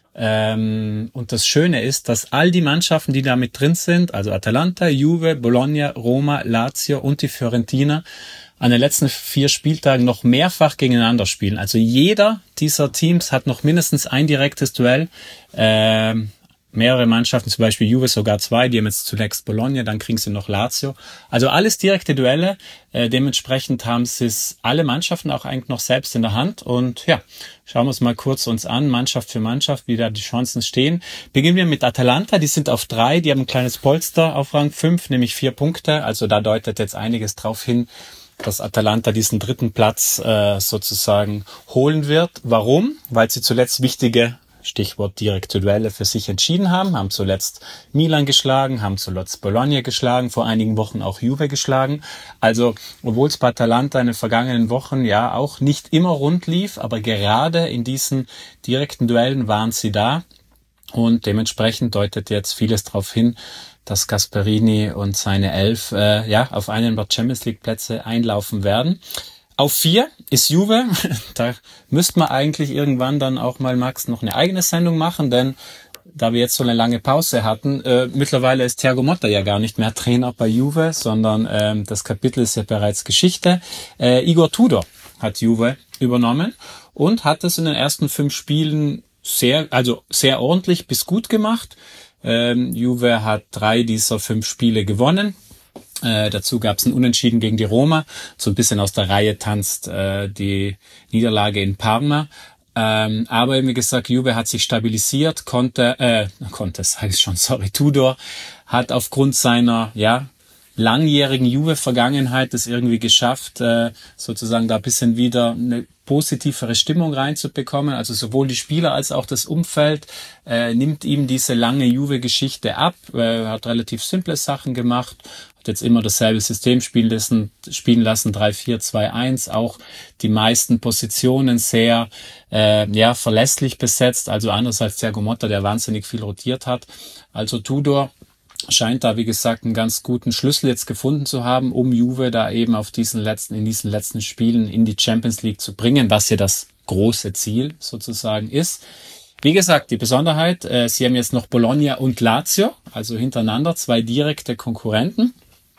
Und das Schöne ist, dass all die Mannschaften, die da mit drin sind, also Atalanta, Juve, Bologna, Roma, Lazio und die Fiorentina, an den letzten 4 Spieltagen noch mehrfach gegeneinander spielen. Also jeder dieser Teams hat noch mindestens ein direktes Duell. Mehrere Mannschaften, zum Beispiel Juve sogar 2, die haben jetzt zunächst Bologna, dann kriegen sie noch Lazio. Also alles direkte Duelle. Dementsprechend haben sie es alle Mannschaften auch eigentlich noch selbst in der Hand. Und ja, schauen wir uns mal kurz uns an, Mannschaft für Mannschaft, wie da die Chancen stehen. Beginnen wir mit Atalanta, die sind auf 3, die haben ein kleines Polster auf Rang 5, nämlich 4 Punkte. Also da deutet jetzt einiges drauf hin, dass Atalanta diesen 3. Platz sozusagen holen wird. Warum? Weil sie zuletzt wichtige Stichwort direkte Duelle, für sich entschieden haben zuletzt Milan geschlagen, haben zuletzt Bologna geschlagen, vor einigen Wochen auch Juve geschlagen. Also, obwohl es bei Atalanta in den vergangenen Wochen ja auch nicht immer rund lief, aber gerade in diesen direkten Duellen waren sie da. Und dementsprechend deutet jetzt vieles darauf hin, dass Gasperini und seine Elf auf einen der Champions League Plätze einlaufen werden. Auf 4 ist Juve. Da müsste man eigentlich irgendwann dann auch mal, Max, noch eine eigene Sendung machen, denn da wir jetzt so eine lange Pause hatten, mittlerweile ist Thiago Motta ja gar nicht mehr Trainer bei Juve, sondern das Kapitel ist ja bereits Geschichte. Igor Tudor hat Juve übernommen und hat es in den ersten 5 Spielen sehr ordentlich bis gut gemacht. Juve hat 3 dieser 5 Spiele gewonnen. Dazu gab es ein Unentschieden gegen die Roma. So ein bisschen aus der Reihe tanzt die Niederlage in Parma. Aber wie gesagt, Juve hat sich stabilisiert, Tudor hat aufgrund seiner langjährigen Juve-Vergangenheit es irgendwie geschafft, sozusagen da ein bisschen wieder eine positivere Stimmung reinzubekommen. Also sowohl die Spieler als auch das Umfeld nimmt ihm diese lange Juve-Geschichte ab. Hat relativ simple Sachen gemacht, hat jetzt immer dasselbe System spielen lassen, 3-4-2-1, auch die meisten Positionen sehr verlässlich besetzt. Also anders als Thiago Motta, der wahnsinnig viel rotiert hat. Also Tudor scheint da, wie gesagt, einen ganz guten Schlüssel jetzt gefunden zu haben, um Juve da eben in diesen letzten Spielen in die Champions League zu bringen, was ja das große Ziel sozusagen ist. Wie gesagt, die Besonderheit, sie haben jetzt noch Bologna und Lazio, also hintereinander 2 direkte Konkurrenten.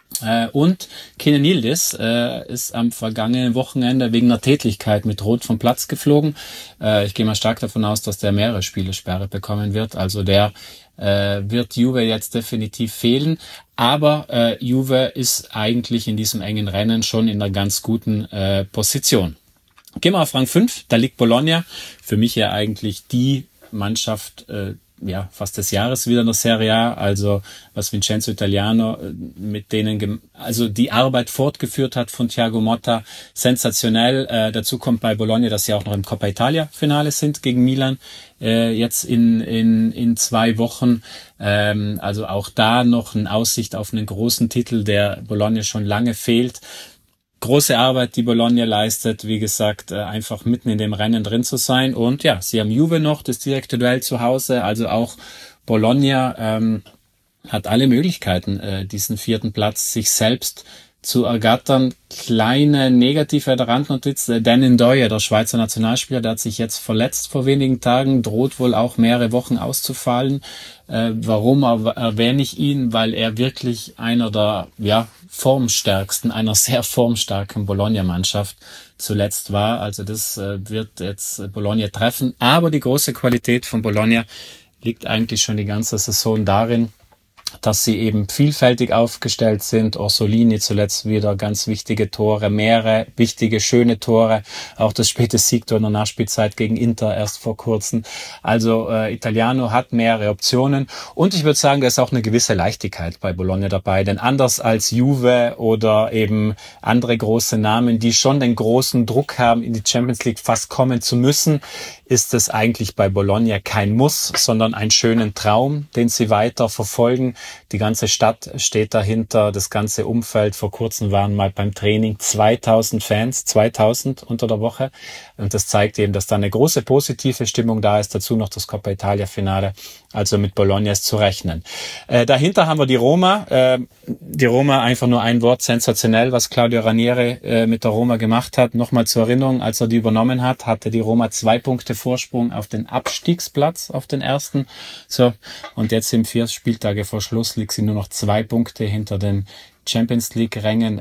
Und Kenan Yildiz ist am vergangenen Wochenende wegen einer Tätlichkeit mit Rot vom Platz geflogen. Ich gehe mal stark davon aus, dass der mehrere Spielesperre bekommen wird. Also der wird Juve jetzt definitiv fehlen. Aber Juve ist eigentlich in diesem engen Rennen schon in einer ganz guten Position. Gehen wir auf Rang 5, da liegt Bologna. Für mich ja eigentlich die Mannschaft fast des Jahres wieder in der Serie A, also was Vincenzo Italiano mit denen, also die Arbeit fortgeführt hat von Thiago Motta, sensationell. Dazu kommt bei Bologna, dass sie auch noch im Coppa Italia Finale sind gegen Milan, jetzt in 2 Wochen. Also auch da noch eine Aussicht auf einen großen Titel, der Bologna schon lange fehlt. Große Arbeit, die Bologna leistet, wie gesagt, einfach mitten in dem Rennen drin zu sein. Und ja, sie haben Juve noch, das direkte Duell zu Hause. Also auch Bologna hat alle Möglichkeiten, diesen 4. Platz sich selbst zu ergattern. Kleine negative Randnotiz, Dan Ndoye, der Schweizer Nationalspieler, der hat sich jetzt verletzt vor wenigen Tagen, droht wohl auch mehrere Wochen auszufallen. Warum erwähne ich ihn? Weil er wirklich einer der formstärksten, einer sehr formstarken Bologna-Mannschaft zuletzt war. Also das wird jetzt Bologna treffen. Aber die große Qualität von Bologna liegt eigentlich schon die ganze Saison darin, dass sie eben vielfältig aufgestellt sind. Orsolini zuletzt wieder ganz wichtige Tore, mehrere wichtige, schöne Tore. Auch das späte Siegtor in der Nachspielzeit gegen Inter erst vor kurzem. Also Italiano hat mehrere Optionen. Und ich würde sagen, da ist auch eine gewisse Leichtigkeit bei Bologna dabei. Denn anders als Juve oder eben andere große Namen, die schon den großen Druck haben, in die Champions League fast kommen zu müssen, ist es eigentlich bei Bologna kein Muss, sondern einen schönen Traum, den sie weiter verfolgen. Die ganze Stadt steht dahinter, das ganze Umfeld. Vor kurzem waren mal beim Training 2000 Fans, 2000 unter der Woche. Und das zeigt eben, dass da eine große positive Stimmung da ist. Dazu noch das Coppa Italia Finale. Also mit Bologna ist zu rechnen. Dahinter haben wir die Roma. Die Roma, einfach nur ein Wort, sensationell, was Claudio Ranieri mit der Roma gemacht hat. Nochmal zur Erinnerung, als er die übernommen hat, hatte die Roma 2 Punkte Vorsprung auf den Abstiegsplatz, auf den ersten. So, und jetzt im 4 Spieltage vor Schluss liegt sie nur noch 2 Punkte hinter den Champions League Rängen.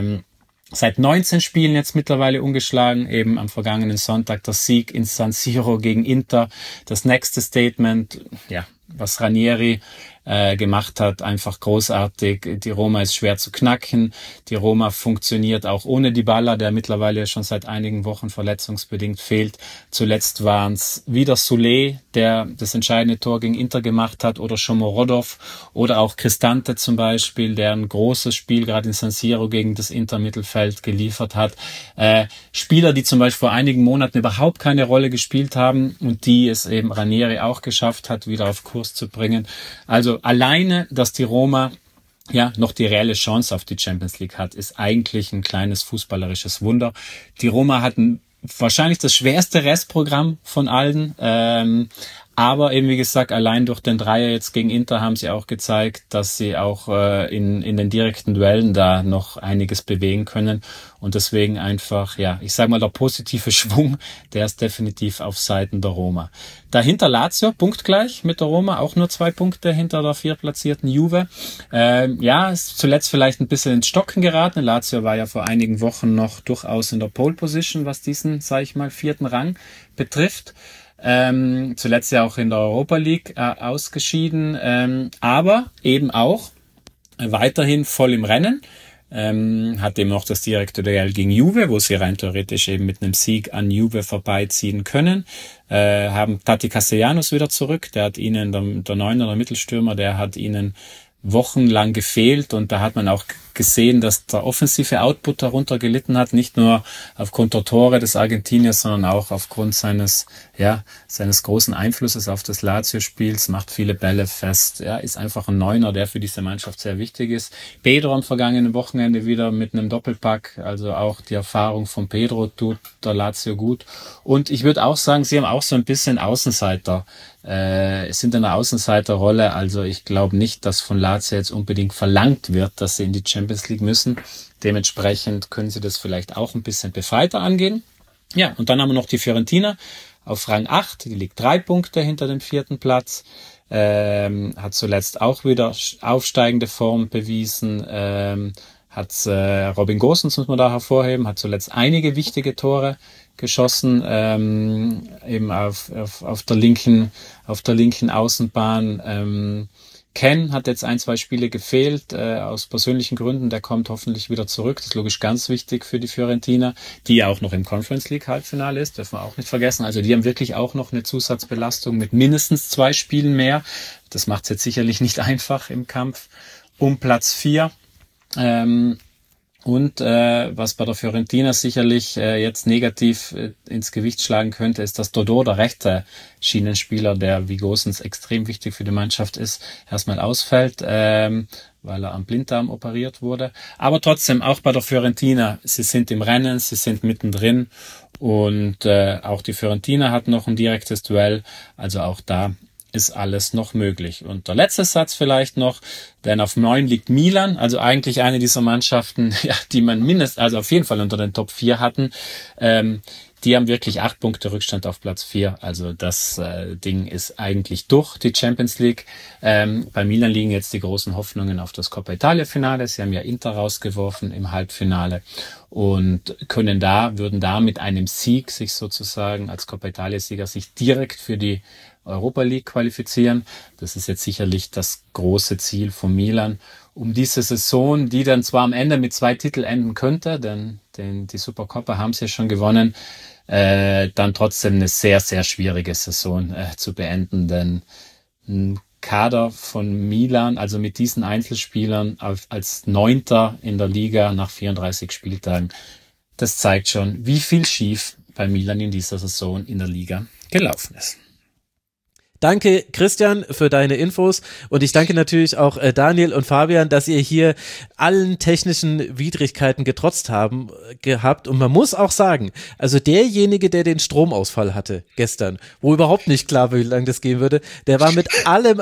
Seit 19 Spielen jetzt mittlerweile ungeschlagen, eben am vergangenen Sonntag der Sieg in San Siro gegen Inter. Das nächste Statement, was Ranieri gemacht hat, einfach großartig. Die Roma ist schwer zu knacken. Die Roma funktioniert auch ohne Dybala, der mittlerweile schon seit einigen Wochen verletzungsbedingt fehlt. Zuletzt waren es wieder Soulé, der das entscheidende Tor gegen Inter gemacht hat, oder Shomorodov oder auch Cristante zum Beispiel, der ein großes Spiel gerade in San Siro gegen das Inter-Mittelfeld geliefert hat. Spieler, die zum Beispiel vor einigen Monaten überhaupt keine Rolle gespielt haben und die es eben Ranieri auch geschafft hat, wieder auf Kurs zu bringen. Also alleine, dass die Roma noch die reelle Chance auf die Champions League hat, ist eigentlich ein kleines fußballerisches Wunder. Die Roma hatten wahrscheinlich das schwerste Restprogramm von allen, aber eben wie gesagt, allein durch den Dreier jetzt gegen Inter haben sie auch gezeigt, dass sie auch in den direkten Duellen da noch einiges bewegen können und deswegen einfach, ich sag mal, der positive Schwung, der ist definitiv auf Seiten der Roma. Dahinter Lazio, punktgleich mit der Roma, auch nur 2 Punkte hinter der 4. platzierten Juve. Ist zuletzt vielleicht ein bisschen ins Stocken geraten. Lazio war ja vor einigen Wochen noch durchaus in der Pole Position, was diesen, sag ich mal, 4. Rang betrifft. Zuletzt ja auch in der Europa League ausgeschieden, aber eben auch weiterhin voll im Rennen. Hat eben noch das direkte Duell gegen Juve, wo sie rein theoretisch eben mit einem Sieg an Juve vorbeiziehen können. Haben Tati Castellanos wieder zurück, der hat ihnen, der Neuner, der Mittelstürmer, der hat ihnen wochenlang gefehlt und da hat man auch gesehen, dass der offensive Output darunter gelitten hat, nicht nur aufgrund der Tore des Argentiniers, sondern auch aufgrund seines großen Einflusses auf das Lazio-Spiels, macht viele Bälle fest, ist einfach ein Neuner, der für diese Mannschaft sehr wichtig ist. Pedro am vergangenen Wochenende wieder mit einem Doppelpack, also auch die Erfahrung von Pedro tut der Lazio gut und ich würde auch sagen, sie haben auch so ein bisschen Außenseiter, sind in einer Außenseiterrolle, also ich glaube nicht, dass von Lazio jetzt unbedingt verlangt wird, dass sie in die Champions League müssen. Dementsprechend können sie das vielleicht auch ein bisschen befreiter angehen. Ja, und dann haben wir noch die Fiorentina auf Rang 8, die liegt 3 Punkte hinter dem 4. Platz, hat zuletzt auch wieder aufsteigende Form bewiesen, hat Robin Gosens, muss man da hervorheben, hat zuletzt einige wichtige Tore geschossen, eben auf der linken Außenbahn. Ken hat jetzt 1-2 Spiele gefehlt, aus persönlichen Gründen, der kommt hoffentlich wieder zurück, das ist logisch ganz wichtig für die Fiorentina, die ja auch noch im Conference League Halbfinale ist, dürfen wir auch nicht vergessen, also die haben wirklich auch noch eine Zusatzbelastung mit mindestens 2 Spielen mehr, das macht es jetzt sicherlich nicht einfach im Kampf um Platz 4. Und was bei der Fiorentina sicherlich jetzt negativ ins Gewicht schlagen könnte, ist, dass Dodò, der rechte Schienenspieler, der wie Gosens extrem wichtig für die Mannschaft ist, erstmal ausfällt, weil er am Blinddarm operiert wurde. Aber trotzdem, auch bei der Fiorentina, sie sind im Rennen, sie sind mittendrin und auch die Fiorentina hat noch ein direktes Duell, also auch da ist alles noch möglich. Und der letzte Satz vielleicht noch, denn auf 9 liegt Milan, also eigentlich eine dieser Mannschaften, die man also auf jeden Fall unter den Top 4 hatten. Die haben wirklich 8 Punkte Rückstand auf Platz 4. Also das Ding ist eigentlich durch, die Champions League. Bei Milan liegen jetzt die großen Hoffnungen auf das Coppa Italia Finale. Sie haben ja Inter rausgeworfen im Halbfinale und würden da mit einem Sieg sich sozusagen als Coppa Italia Sieger sich direkt für die Europa League qualifizieren. Das ist jetzt sicherlich das große Ziel von Milan, um diese Saison, die dann zwar am Ende mit 2 Titel enden könnte, denn die Supercoppa haben sie ja schon gewonnen, dann trotzdem eine sehr, sehr schwierige Saison zu beenden, denn ein Kader von Milan, also mit diesen Einzelspielern als 9. in der Liga nach 34 Spieltagen, das zeigt schon, wie viel schief bei Milan in dieser Saison in der Liga gelaufen ist. Danke, Christian, für deine Infos und ich danke natürlich auch Daniel und Fabian, dass ihr hier allen technischen Widrigkeiten getrotzt gehabt und man muss auch sagen, also derjenige, der den Stromausfall hatte gestern, wo überhaupt nicht klar war, wie lange das gehen würde, der war mit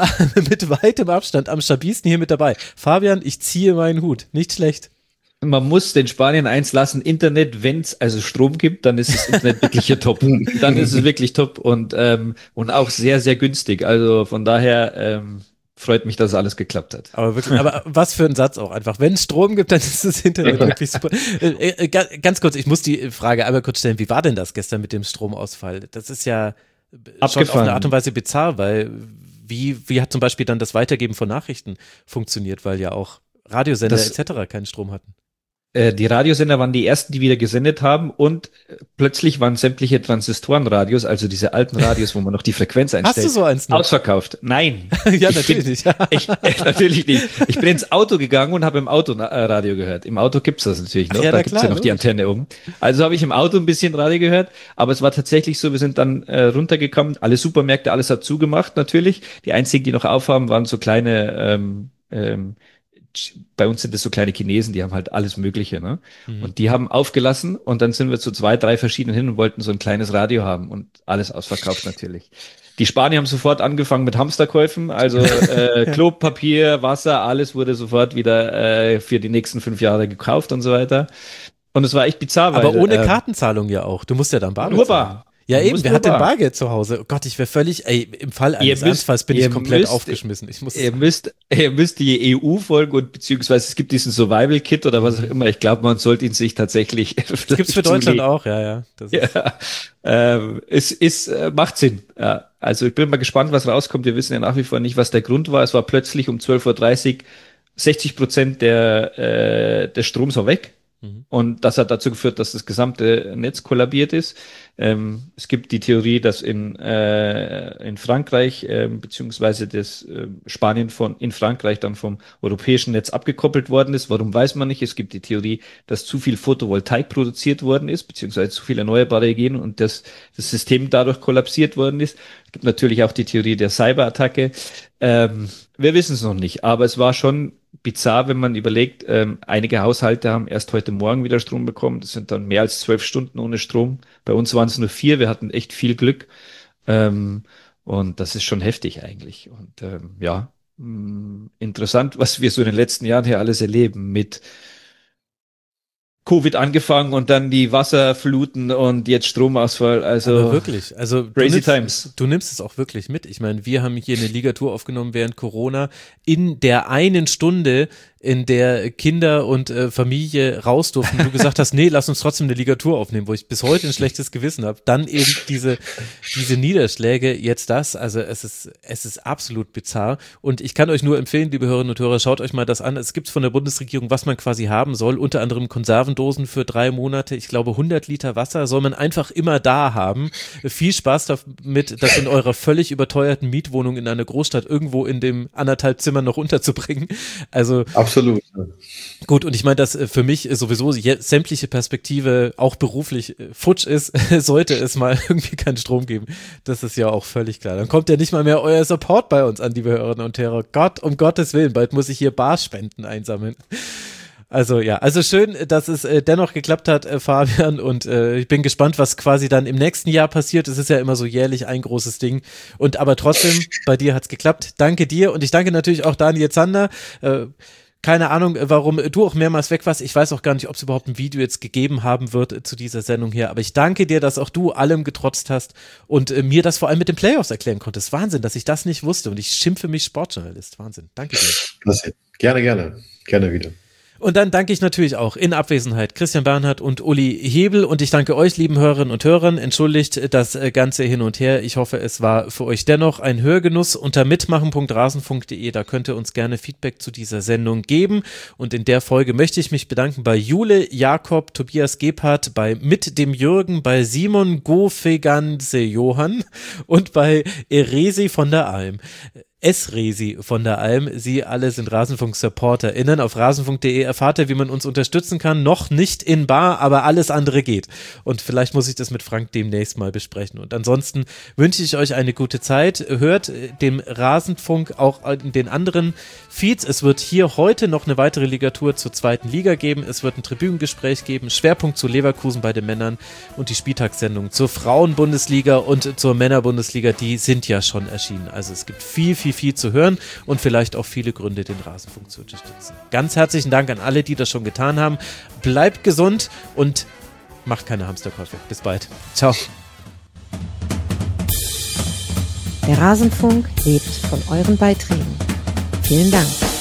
weitem Abstand am stabilsten hier mit dabei. Fabian, ich ziehe meinen Hut, nicht schlecht. Man muss den Spaniern eins lassen, Internet, wenn es also Strom gibt, dann ist das Internet wirklich hier top. Dann ist es wirklich top und auch sehr, sehr günstig. Also von daher freut mich, dass alles geklappt hat. Aber wirklich, aber was für ein Satz auch einfach. Wenn es Strom gibt, dann ist das Internet wirklich super. Ganz kurz, ich muss die Frage einmal kurz stellen, wie war denn das gestern mit dem Stromausfall? Das ist ja schon auf eine Art und Weise bizarr, weil wie hat zum Beispiel dann das Weitergeben von Nachrichten funktioniert, weil ja auch Radiosender etc. keinen Strom hatten? Die Radiosender waren die ersten, die wieder gesendet haben und plötzlich waren sämtliche Transistorenradios, also diese alten Radios, wo man noch die Frequenz einstellt, Hast du so eins noch? Ausverkauft. Nein. Ja, natürlich nicht. Natürlich nicht. Ich bin ins Auto gegangen und habe im Auto Radio gehört. Im Auto gibt's das natürlich noch, ja, da gibt's ja noch die Antenne oben. Also habe ich im Auto ein bisschen Radio gehört, aber es war tatsächlich so, wir sind dann runtergekommen, alle Supermärkte, alles hat zugemacht natürlich. Die einzigen, die noch aufhaben, waren so kleine bei uns sind das so kleine Chinesen, die haben halt alles Mögliche, ne? Und die haben aufgelassen und dann sind wir zu 2, 3 verschiedenen hin und wollten so ein kleines Radio haben und alles ausverkauft natürlich. Die Spanier haben sofort angefangen mit Hamsterkäufen, also Klopapier, Wasser, alles wurde sofort wieder für die nächsten 5 Jahre gekauft und so weiter. Und es war echt bizarr, weil... Aber ohne Kartenzahlung ja auch. Du musst ja dann Bargeld zahlen. Ja eben, wer hat denn Bargeld zu Hause? Oh Gott, ich wäre völlig, im Fall eines Ernstfalls bin ich komplett aufgeschmissen. Ihr müsst die EU folgen und beziehungsweise es gibt diesen Survival-Kit oder was auch immer. Ich glaube, man sollte ihn sich tatsächlich... Das gibt's für Deutschland auch, ja. Es macht Sinn. Ja. Also ich bin mal gespannt, was rauskommt. Wir wissen ja nach wie vor nicht, was der Grund war. Es war plötzlich um 12.30 Uhr 60% des Stroms war weg. Und das hat dazu geführt, dass das gesamte Netz kollabiert ist. Es gibt die Theorie, dass in Frankreich beziehungsweise das Spanien in Frankreich dann vom europäischen Netz abgekoppelt worden ist. Warum, weiß man nicht. Es gibt die Theorie, dass zu viel Photovoltaik produziert worden ist, beziehungsweise zu viel erneuerbare Energien und das System dadurch kollapsiert worden ist. Es gibt natürlich auch die Theorie der Cyberattacke. Wir wissen es noch nicht, aber es war schon bizarr, wenn man überlegt, einige Haushalte haben erst heute Morgen wieder Strom bekommen. Das sind dann mehr als 12 Stunden ohne Strom. Bei uns waren es nur 4. Wir hatten echt viel Glück. Und das ist schon heftig eigentlich. Und interessant, was wir so in den letzten Jahren hier alles erleben mit Covid angefangen und dann die Wasserfluten und jetzt Stromausfall. Also aber wirklich, also crazy times. Du nimmst es auch wirklich mit. Ich meine, wir haben hier eine Ligatur aufgenommen während Corona. In der einen Stunde, in der Kinder und Familie raus durften, du gesagt hast, nee, lass uns trotzdem eine Ligatur aufnehmen, wo ich bis heute ein schlechtes Gewissen habe. Dann eben diese Niederschläge, jetzt das, also es ist absolut bizarr und ich kann euch nur empfehlen, liebe Hörerinnen und Hörer, schaut euch mal das an. Es gibt von der Bundesregierung, was man quasi haben soll, unter anderem Konservendosen für 3 Monate, ich glaube 100 Liter Wasser soll man einfach immer da haben. Viel Spaß damit, das in eurer völlig überteuerten Mietwohnung in einer Großstadt irgendwo in dem 1,5 Zimmer noch unterzubringen. Also absolut. Gut, und ich meine, dass für mich sowieso sämtliche Perspektive auch beruflich futsch ist, sollte es mal irgendwie keinen Strom geben. Das ist ja auch völlig klar. Dann kommt ja nicht mal mehr euer Support bei uns an, liebe Hörerinnen und Hörer. Gott, um Gottes Willen, bald muss ich hier Barspenden einsammeln. Also ja, also schön, dass es dennoch geklappt hat, Fabian, und ich bin gespannt, was quasi dann im nächsten Jahr passiert. Es ist ja immer so jährlich ein großes Ding und aber trotzdem, bei dir hat's geklappt. Danke dir und ich danke natürlich auch Daniel Zander. Keine Ahnung, warum du auch mehrmals weg warst. Ich weiß auch gar nicht, ob es überhaupt ein Video jetzt gegeben haben wird zu dieser Sendung hier. Aber ich danke dir, dass auch du allem getrotzt hast und mir das vor allem mit den Playoffs erklären konntest. Wahnsinn, dass ich das nicht wusste. Und ich schimpfe mich Sportjournalist. Wahnsinn. Danke dir. Gerne. Gerne wieder. Und dann danke ich natürlich auch in Abwesenheit Christian Bernhard und Uli Hebel und ich danke euch, lieben Hörerinnen und Hörern. Entschuldigt das ganze Hin und Her. Ich hoffe, es war für euch dennoch ein Hörgenuss. Unter mitmachen.rasenfunk.de, da könnt ihr uns gerne Feedback zu dieser Sendung geben. Und in der Folge möchte ich mich bedanken bei Jule, Jakob, Tobias Gebhardt, bei Mit dem Jürgen, bei Simon Gofeganse Johann und bei Eresi von der Alm. Esresi von der Alm. Sie alle sind Rasenfunk-SupporterInnen. Auf rasenfunk.de erfahrt ihr, wie man uns unterstützen kann. Noch nicht in bar, aber alles andere geht. Und vielleicht muss ich das mit Frank demnächst mal besprechen. Und ansonsten wünsche ich euch eine gute Zeit. Hört dem Rasenfunk auch in den anderen Feeds. Es wird hier heute noch eine weitere Ligatur zur 2. Liga geben. Es wird ein Tribünengespräch geben. Schwerpunkt zu Leverkusen bei den Männern und die Spieltagssendung zur Frauenbundesliga und zur Männerbundesliga. Die sind ja schon erschienen. Also es gibt viel zu hören und vielleicht auch viele Gründe, den Rasenfunk zu unterstützen. Ganz herzlichen Dank an alle, die das schon getan haben. Bleibt gesund und macht keine Hamsterkäufe. Bis bald. Ciao. Der Rasenfunk lebt von euren Beiträgen. Vielen Dank.